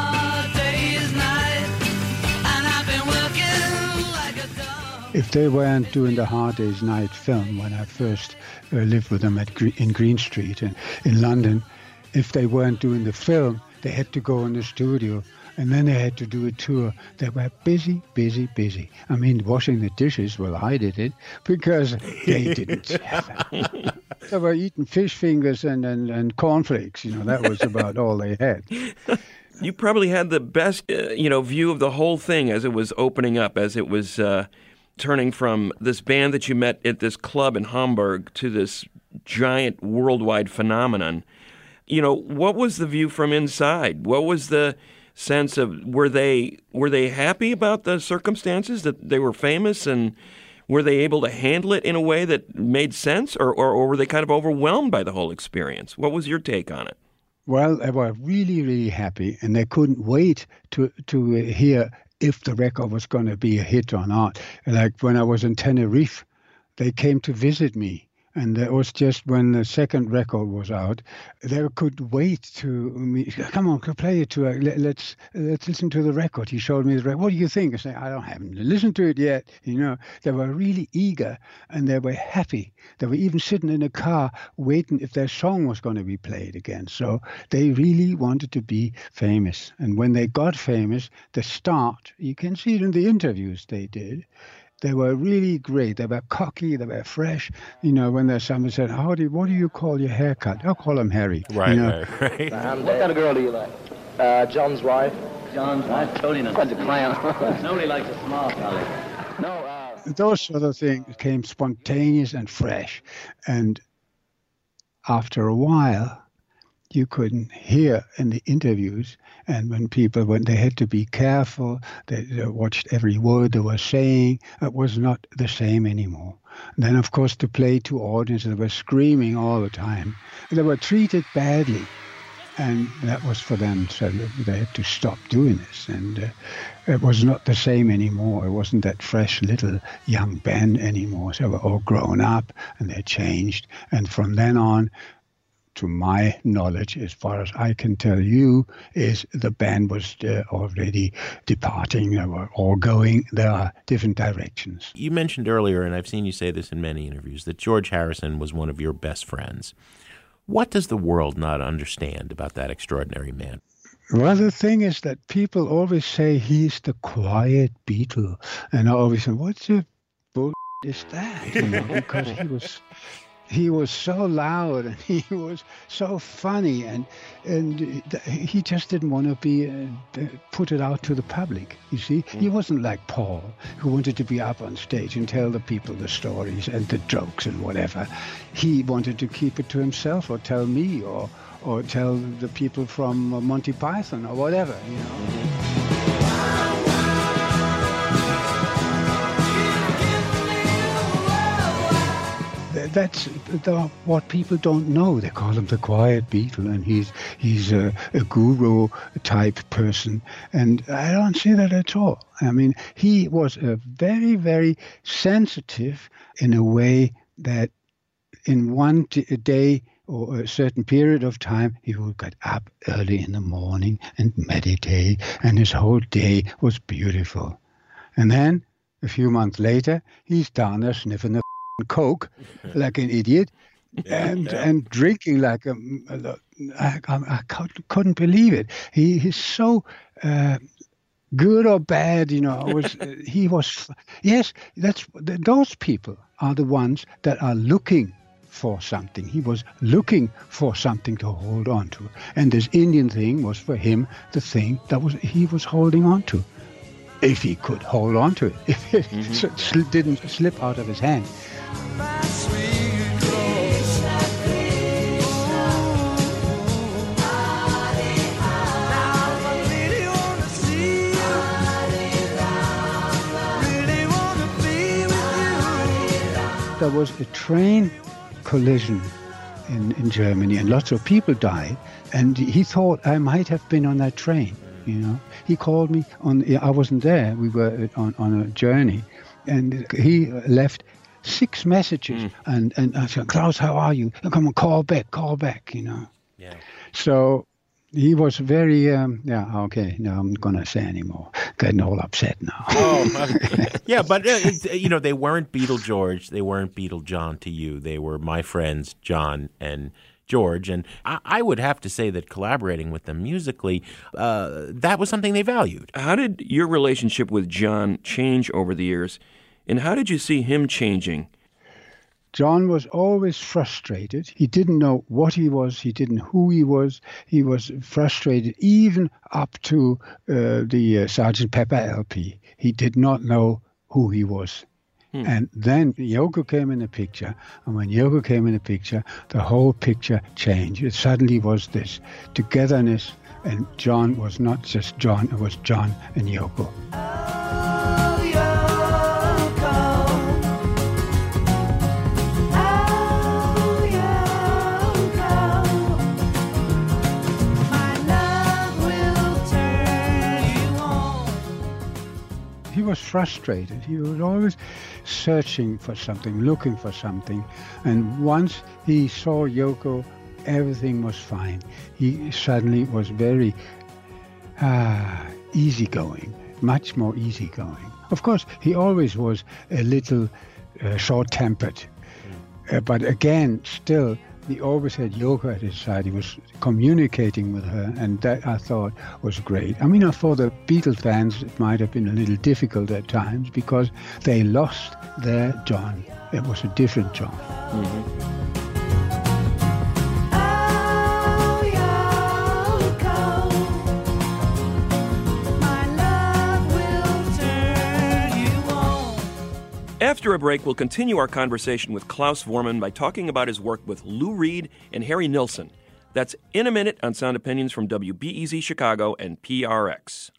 If they weren't doing the Hard Day's Night film when I first uh, lived with them at Gre- in Green Street in, in London, if they weren't doing the film, they had to go in the studio and then they had to do a tour. They were busy, busy, busy. I mean, washing the dishes, well, I did it because they didn't. They were eating fish fingers and, and, and cornflakes. You know, that was about all they had. You probably had the best, uh, you know, view of the whole thing as it was opening up, as it was uh, turning from this band that you met at this club in Hamburg to this giant worldwide phenomenon. You know, what was the view from inside? What was the sense of, were they were they happy about the circumstances that they were famous, and were they able to handle it in a way that made sense, or, or, or were they kind of overwhelmed by the whole experience? What was your take on it? Well, they were really, really happy, and they couldn't wait to to hear if the record was going to be a hit or not. Like when I was in Tenerife, they came to visit me. And that was just when the second record was out. They could wait to me. Come on, play it to her. Let's let's listen to the record. He showed me the record. What do you think? I said, I don't haven't listened to it yet. You know, they were really eager and they were happy. They were even sitting in a car waiting if their song was going to be played again. So they really wanted to be famous. And when they got famous, the start, you can see it in the interviews they did. They were really great. They were cocky. They were fresh. You know, when there's someone said, "How do you, what do you call your haircut?" I'll call him Harry. Right, you know? right, right. Um, what kind of girl do you like? Uh, John's wife. John's wife. Totally not. What's a clown? Nobody likes a small fella. No. Uh... Those sort of things came spontaneous and fresh, and after a while, you couldn't hear in the interviews. And when people, when they had to be careful, they, they watched every word they were saying, it was not the same anymore. And then, of course, to play to audiences, they were screaming all the time. They were treated badly. And that was for them, so they had to stop doing this. And uh, it was not the same anymore. It wasn't that fresh little young band anymore. So they were all grown up and they changed. And from then on, to my knowledge, as far as I can tell you, is the band was uh, already departing. They were all going their different directions. You mentioned earlier, and I've seen you say this in many interviews, that George Harrison was one of your best friends. What does the world not understand about that extraordinary man? Well, the thing is that people always say he's the quiet Beatle. And I always say, what the bull is that? You know, because he was... He was so loud and he was so funny, and and he just didn't want to be uh, put it out to the public. You see, mm. He wasn't like Paul, who wanted to be up on stage and tell the people the stories and the jokes and whatever. He wanted to keep it to himself, or tell me, or or tell the people from Monty Python or whatever. You know. Mm-hmm. That's the, what people don't know. They call him the quiet Beatle, and he's he's a, a guru type person, and I don't see that at all. I mean, he was a very, very sensitive in a way that in one t- a day or a certain period of time, he would get up early in the morning and meditate, and his whole day was beautiful. And then a few months later, he's down there sniffing the Coke like an idiot, and yeah, yeah. and drinking like a, a I, I couldn't believe it. He he's so uh, good or bad, you know. Was he was yes? That's those people are the ones that are looking for something. He was looking for something to hold on to, and this Indian thing was for him the thing that was he was holding on to. If he could hold on to it, if it mm-hmm. sl- didn't slip out of his hand. There was a train collision in, in Germany, and lots of people died, and he thought I might have been on that train. You know, he called me on. I wasn't there. We were on, on a journey, and he left six messages. Mm. And, and I said, Klaus, how are you? Come on, call back, call back. You know. Yeah. So he was very. Um, yeah. Okay. No, I'm not gonna say anymore. Getting all upset now. Oh, yeah, but uh, you know, they weren't Beatle George. They weren't Beatle John to you. They were my friends John and George, and I, I would have to say that collaborating with them musically, uh, that was something they valued. How did your relationship with John change over the years, and how did you see him changing? John was always frustrated. He didn't know what he was. He didn't know who he was. He was frustrated even up to uh, the uh, Sergeant Pepper L P. He did not know who he was. Hmm. And then Yoko came in the picture, and when Yoko came in the picture, the whole picture changed. It suddenly was this togetherness, and John was not just John, it was John and Yoko. Oh, Yoko. Oh, Yoko. My love will turn you on. He was frustrated. He was always searching for something, looking for something. And once he saw Yoko, everything was fine. He suddenly was very uh, easygoing, much more easygoing. Of course, he always was a little uh, short-tempered. Uh, but again, still, he always had Yoko at his side. He was communicating with her, and that I thought was great. I mean, for the Beatles fans, it might have been a little difficult at times because they lost their John. It was a different John. Mm-hmm. After a break, we'll continue our conversation with Klaus Voormann by talking about his work with Lou Reed and Harry Nilsson. That's in a minute on Sound Opinions from W B E Z Chicago and P R X.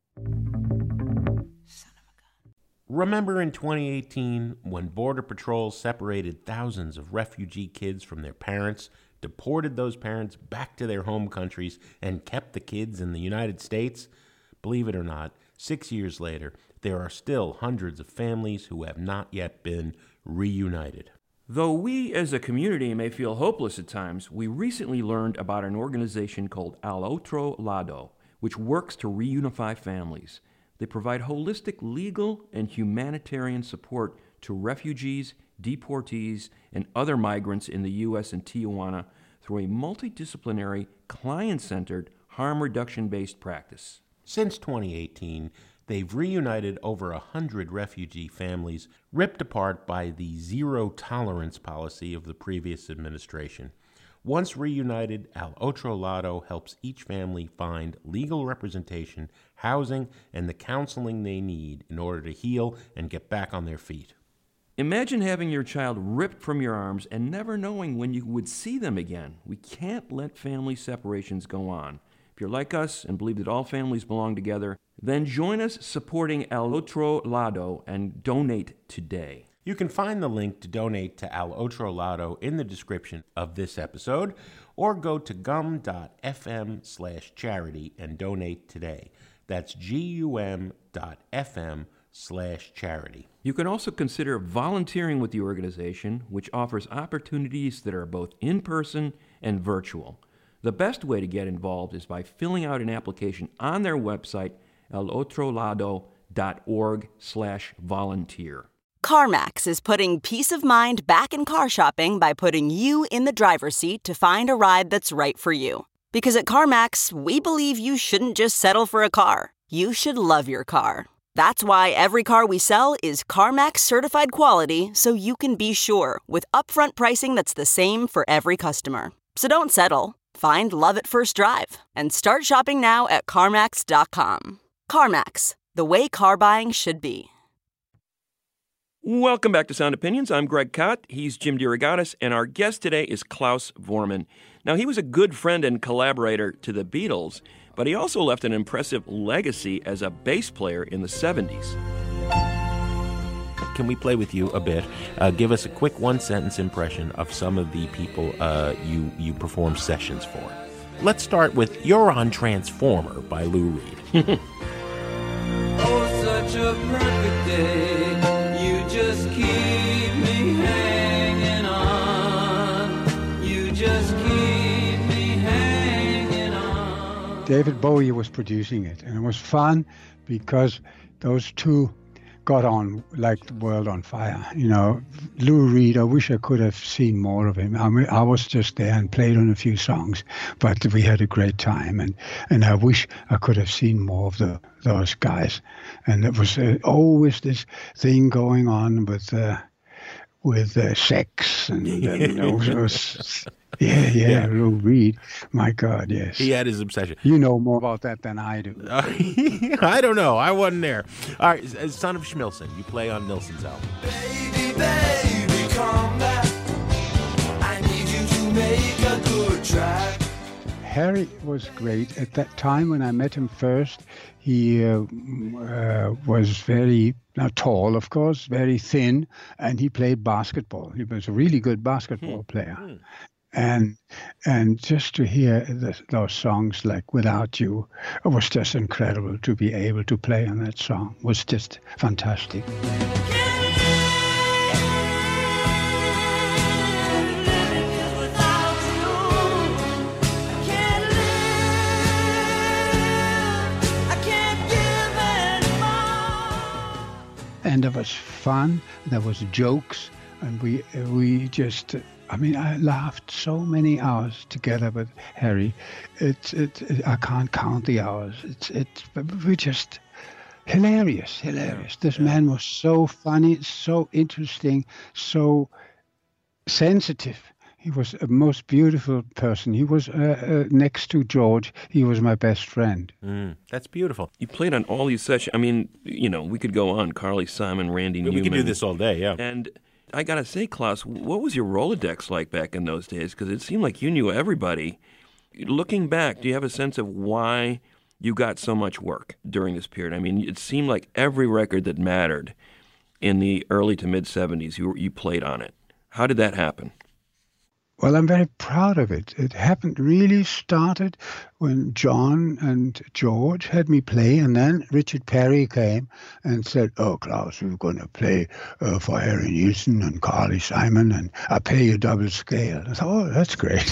Remember in twenty eighteen when Border Patrol separated thousands of refugee kids from their parents deported those parents back to their home countries, and kept the kids in the United States. Believe it or not, six years later, there are still hundreds of families who have not yet been reunited. Though we as a community may feel hopeless at times, we recently learned about an organization called Al Otro Lado, which works to reunify families. They provide holistic legal and humanitarian support to refugees, deportees, and other migrants in the U S and Tijuana through a multidisciplinary, client-centered, harm reduction-based practice. Since twenty eighteen, they've reunited over a hundred refugee families ripped apart by the zero-tolerance policy of the previous administration. Once reunited, Al Otro Lado helps each family find legal representation, housing, and the counseling they need in order to heal and get back on their feet. Imagine having your child ripped from your arms and never knowing when you would see them again. We can't let family separations go on. If you're like us and believe that all families belong together, then join us supporting Al Otro Lado and donate today. You can find the link to donate to Al Otro Lado in the description of this episode, or go to gum.fm slash charity and donate today. That's G-U-M dot F-M slash charity. You can also consider volunteering with the organization, which offers opportunities that are both in-person and virtual. The best way to get involved is by filling out an application on their website, alotrolado.org slash volunteer. CarMax is putting peace of mind back in car shopping by putting you in the driver's seat to find a ride that's right for you. Because at CarMax, we believe you shouldn't just settle for a car. You should love your car. That's why every car we sell is CarMax certified quality, so you can be sure with upfront pricing that's the same for every customer. So don't settle. Find love at first drive and start shopping now at CarMax dot com. CarMax, the way car buying should be. Welcome back to Sound Opinions. I'm Greg Kot. He's Jim DeRogatis, and our guest today is Klaus Voormann. Now, he was a good friend and collaborator to the Beatles, but he also left an impressive legacy as a bass player in the seventies. Can we play with you a bit? Uh, give us a quick one-sentence impression of some of the people uh, you, you perform sessions for. Let's start with You're on Transformer by Lou Reed. Oh, such a perfect day. You just keep me hanging on. You just keep me hanging on. David Bowie was producing it, and it was fun because those two got on like the world on fire. You know, Lou Reed, I wish I could have seen more of him. I mean, I was just there and played on a few songs, but we had a great time, and, and I wish I could have seen more of the, those guys. And there was uh, always this thing going on with uh, with uh, sex and, and you know, it was, yeah, yeah, yeah, Lou Reed. My God, yes. He had his obsession. You know more about that than I do. Uh, I don't know. I wasn't there. All right, Son of Schmilson, you play on Nilsson's album. Baby, baby, come back. I need you to make a good track. Harry was great. At that time when I met him first, he uh, uh, was very uh, tall, of course, very thin, and he played basketball. He was a really good basketball hmm. player. Hmm. And and just to hear the, those songs like Without You, it was just incredible to be able to play on that song. It was just fantastic. And there was fun, there was jokes, and we we just... I mean, I laughed so many hours together with Harry. It's it, it. I can't count the hours. It's it. We're just hilarious, hilarious. This yeah. man was so funny, so interesting, so sensitive. He was a most beautiful person. He was uh, uh, next to George. He was my best friend. Mm, that's beautiful. You played on all these sessions. I mean, you know, we could go on. Carly Simon, Randy we Newman. We could do this all day. Yeah. And I got to say, Klaus, what was your Rolodex like back in those days? Because it seemed like you knew everybody. Looking back, do you have a sense of why you got so much work during this period? I mean, it seemed like every record that mattered in the early to mid-seventies, you, you played on it. How did that happen? Well, I'm very proud of it. It happened, really started when John and George had me play, and then Richard Perry came and said, "Oh, Klaus, we're going to play uh, for Harry Nilsson and Carly Simon, and I pay you double scale." I thought, "Oh, that's great."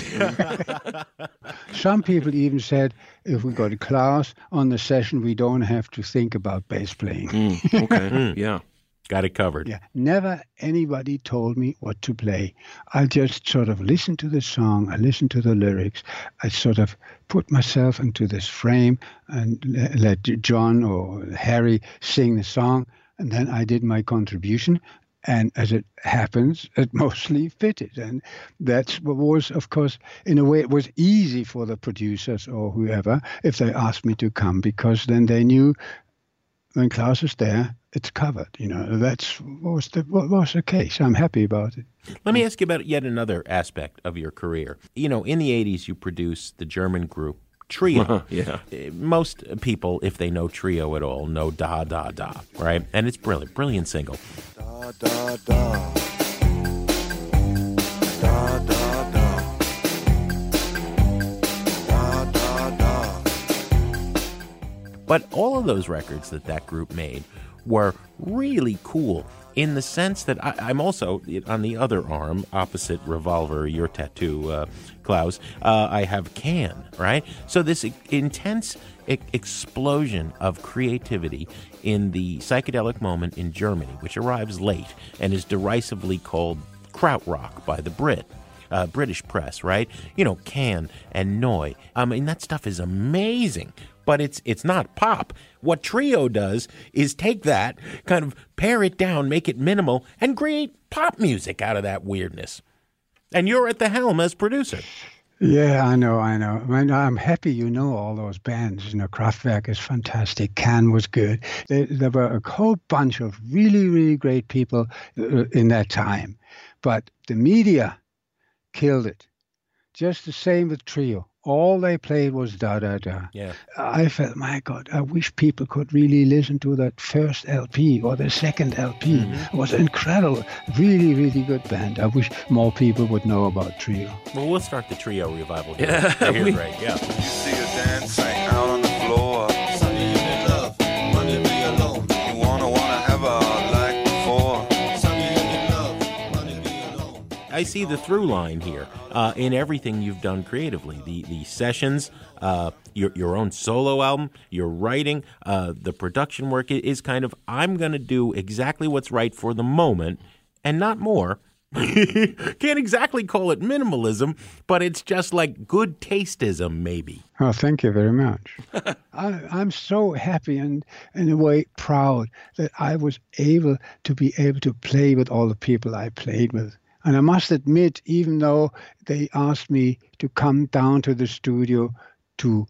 Some people even said, if we got Klaus on the session, we don't have to think about bass playing. Mm, okay, yeah. Got it covered. Yeah, never anybody told me what to play. I just sort of listened to the song, I listened to the lyrics, I sort of put myself into this frame and let John or Harry sing the song, and then I did my contribution. And as it happens, it mostly fitted. And that's what was, of course, in a way, it was easy for the producers or whoever if they asked me to come, because then they knew when Klaus is there, it's covered. You know, that's what was the what was the case. I'm happy about it. Let me ask you about yet another aspect of your career. You know, in the eighties, you produced the German group Trio. Yeah. Most people, if they know Trio at all, know Da Da Da, right? And it's brilliant, brilliant single. Da da da. Da da da. Da da da. But all of those records that that group made were really cool in the sense that I, I'm also, on the other arm, opposite Revolver, your tattoo, uh, Klaus, uh, I have Can, right? So this intense e- explosion of creativity in the psychedelic moment in Germany, which arrives late and is derisively called krautrock by the Brit. Uh, British press, right? You know, Can and Neu. I mean, that stuff is amazing, but it's it's not pop. What Trio does is take that, kind of pare it down, make it minimal, and create pop music out of that weirdness. And you're at the helm as producer. Yeah, I know, I know. I mean, I'm happy you know all those bands. You know, Kraftwerk is fantastic. Can was good. There, there were a whole bunch of really, really great people uh, in that time. But the media killed it. Just the same with Trio. All they played was Da Da Da. Yeah. I felt, my God, I wish people could really listen to that first L P or the second L P. Mm-hmm. It was incredible. Really, really good band. I wish more people would know about Trio. Well, we'll start the Trio revival here. Yeah. They're here, right, yeah. You see her dancing out on the floor. Sunday in love, Monday be alone. You wanna wanna have her like before. Sunday in love, Monday be alone. I see the through line here uh, in everything you've done creatively. The the sessions, uh, your your own solo album, your writing, uh, the production work is kind of, I'm going to do exactly what's right for the moment and not more. Can't exactly call it minimalism, but it's just like good tasteism, maybe. Oh, thank you very much. I, I'm so happy and, in a way, proud that I was able to be able to play with all the people I played with. And I must admit, even though they asked me to come down to the studio to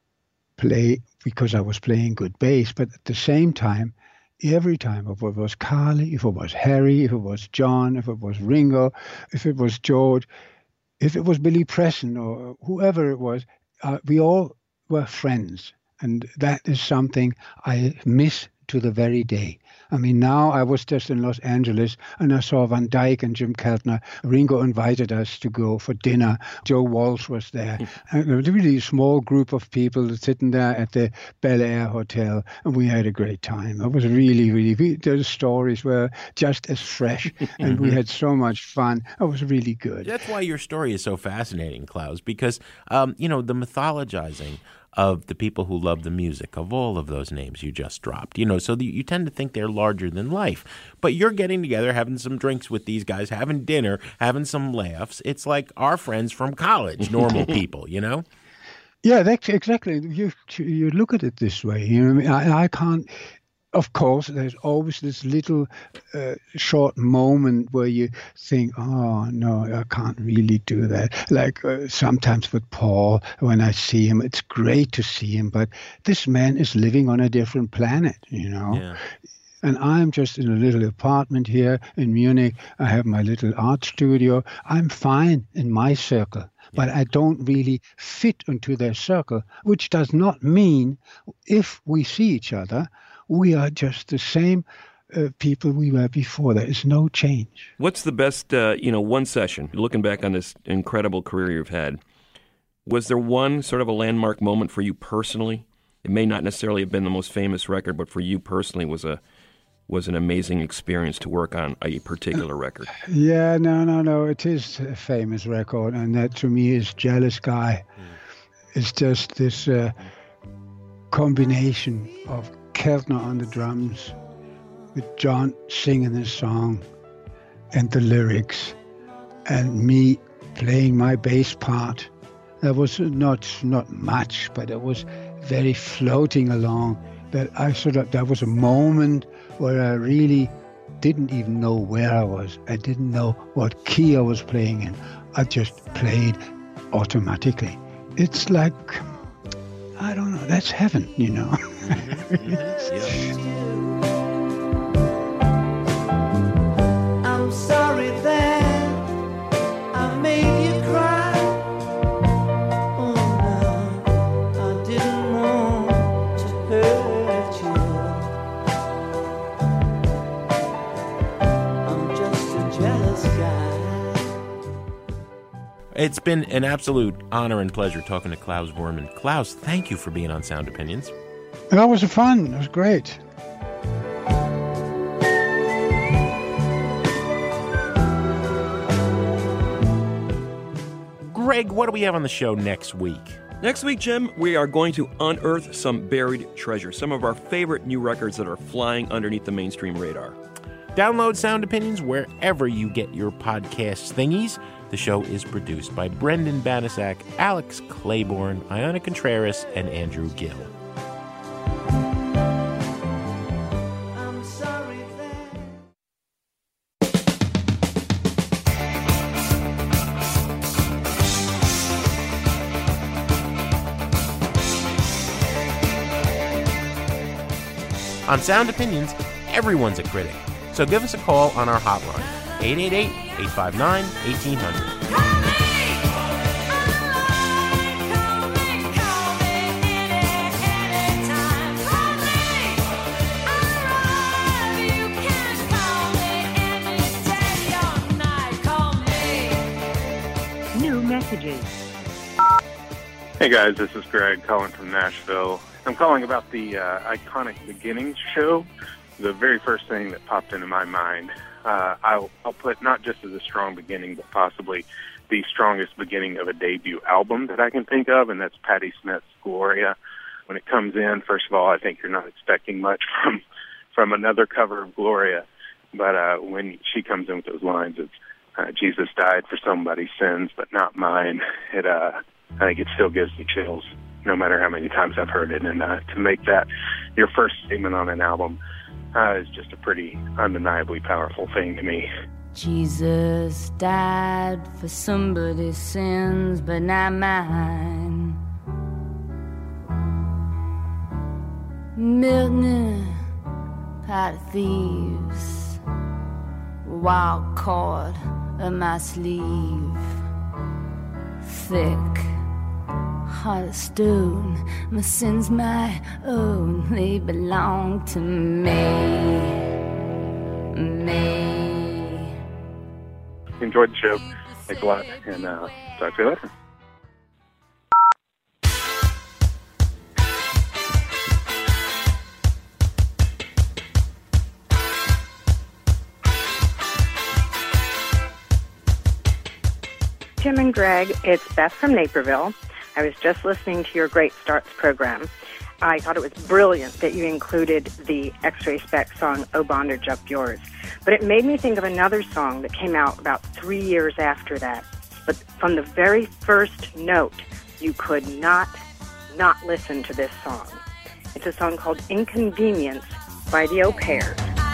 play because I was playing good bass, but at the same time, every time, if it was Carly, if it was Harry, if it was John, if it was Ringo, if it was George, if it was Billy Preston or whoever it was, uh, we all were friends. And that is something I miss to the very day. I mean, now I was just in Los Angeles and I saw Van Dyke and Jim Keltner. Ringo invited us to go for dinner. Joe Walsh was there. And it was a really small group of people sitting there at the Bel Air Hotel, and we had a great time. It was really, really, we, those stories were just as fresh, and we had so much fun. It was really good. That's why your story is so fascinating, Klaus, because, um, you know, the mythologizing of the people who love the music, of all of those names you just dropped. You know, so the, you tend to think they're larger than life. But you're getting together, having some drinks with these guys, having dinner, having some laughs. It's like our friends from college, normal people, you know? Yeah, that's exactly. You you look at it this way. You know, I mean, I, I can't. Of course, there's always this little uh, short moment where you think, oh, no, I can't really do that. Like uh, sometimes with Paul, when I see him, it's great to see him, but this man is living on a different planet, you know. Yeah. And I'm just in a little apartment here in Munich. I have my little art studio. I'm fine in my circle, but I don't really fit into their circle, which does not mean if we see each other, we are just the same uh, people we were before. There is no change. What's the best, uh, you know, one session, looking back on this incredible career you've had, was there one sort of a landmark moment for you personally? It may not necessarily have been the most famous record, but for you personally was a was an amazing experience to work on a particular record. Yeah, no, no, no. It is a famous record, and that to me is Jealous Guy. Mm. It's just this uh, combination of Keltner on the drums, with John singing the song and the lyrics, and me playing my bass part. That was not not much, but it was very floating along. That I sort of that was a moment where I really didn't even know where I was. I didn't know what key I was playing in. I just played automatically. It's like, I don't know, that's heaven, you know. Mm-hmm. Mm-hmm. Yeah. I'm sorry that I made you cry. Oh no, I didn't want to hurt you. I'm just a jealous guy. It's been an absolute honor and pleasure talking to Klaus Voormann. Klaus, thank you for being on Sound Opinions. That was fun. It was great. Greg, what do we have on the show next week? Next week, Jim, we are going to unearth some buried treasure, some of our favorite new records that are flying underneath the mainstream radar. Download Sound Opinions wherever you get your podcast thingies. The show is produced by Brendan Banasak, Alex Claiborne, Iona Contreras, and Andrew Gill. I'm sorry On Sound Opinions, everyone's a critic. So give us a call on our hotline, eight eight eight, eight five nine, one eight zero zero. New messages. Hey guys, this is Greg calling from Nashville. I'm calling about the uh, Iconic Beginnings show. The very first thing that popped into my mind, uh, I'll, I'll put not just as a strong beginning, but possibly the strongest beginning of a debut album that I can think of, and that's Patti Smith's Gloria. When it comes in, first of all, I think you're not expecting much from from another cover of Gloria, but uh, when she comes in with those lines, it's uh, Jesus died for somebody's sins, but not mine. It, uh, I think it still gives me chills, no matter how many times I've heard it, and uh, to make that your first statement on an album uh, is just a pretty undeniably powerful thing to me. Jesus died for somebody's sins, but not mine. Milton, pot of thieves, wild cord of my sleeve, thick heart of stone, my sins my own, they belong to me, me. Enjoyed the show. Thanks a lot, and uh, talk to you later. Tim and Greg, it's Beth from Naperville. I was just listening to your Great Starts program. I thought it was brilliant that you included the X-Ray Spec song, Oh Bondage Up Yours. But it made me think of another song that came out about three years after that. But from the very first note, you could not not listen to this song. It's a song called Inconvenience by the Au Pairs.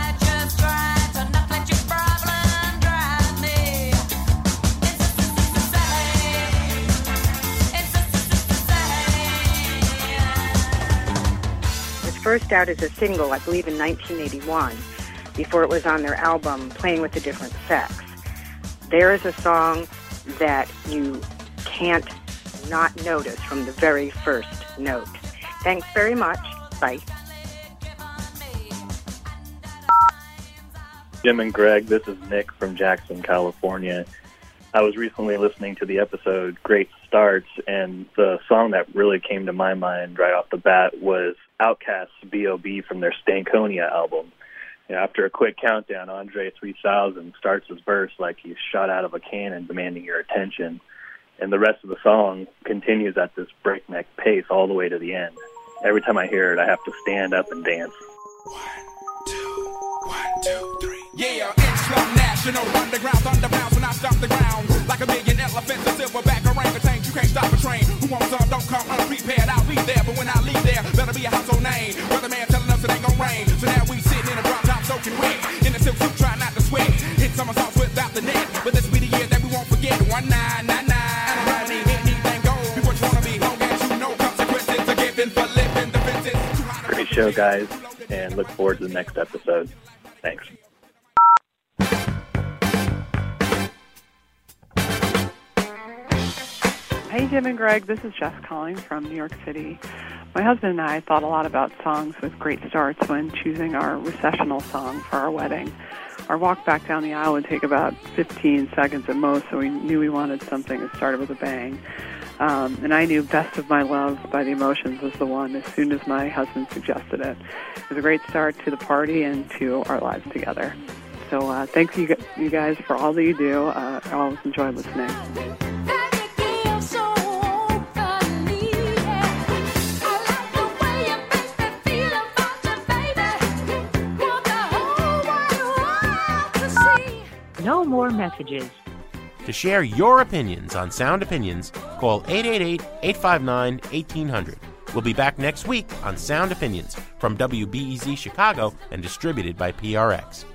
First out as a single, I believe in nineteen eighty-one, before it was on their album Playing with a Different Sex. There is a song that you can't not notice from the very first note. Thanks very much. Bye. Jim and Greg, this is Nick from Jackson, California. I was recently listening to the episode Great Starts, and the song that really came to my mind right off the bat was Outkast's B O B from their Stankonia album. You know, after a quick countdown, Andre three thousand starts his verse like he's shot out of a cannon demanding your attention. And the rest of the song continues at this breakneck pace all the way to the end. Every time I hear it, I have to stand up and dance. Yeah, Islam national, underground, thunderbounds when I stop the ground. Like a million elephants, a silverback orangutan, you can't stop a train. Who wants some, don't come unprepared, I'll be there. But when I leave there, better be a household name. Weatherman telling us it ain't gon' rain. So now we sitting in a drop top soaking wet. In the silk suit, trying not to sweat. Hit somersaults without the net. But this be the year that we won't forget. One nine nine nine. And around me, anything goes. Be what you wanna be, long as you know consequences are given for living defenses. Great show, guys, and look forward to the next episode. Thanks. Hey, Jim and Greg, this is Jess calling from New York City. My husband and I thought a lot about songs with great starts when choosing our recessional song for our wedding. Our walk back down the aisle would take about fifteen seconds at most, so we knew we wanted something that started with a bang. Um, and I knew Best of My Love by The Emotions was the one as soon as my husband suggested it. It was a great start to the party and to our lives together. So uh, thanks you, you guys for all that you do. Uh, I always enjoy listening. No more messages. To share your opinions on Sound Opinions, call eight eight eight, eight five nine, one eight hundred. We'll be back next week on Sound Opinions from W B E Z Chicago and distributed by P R X.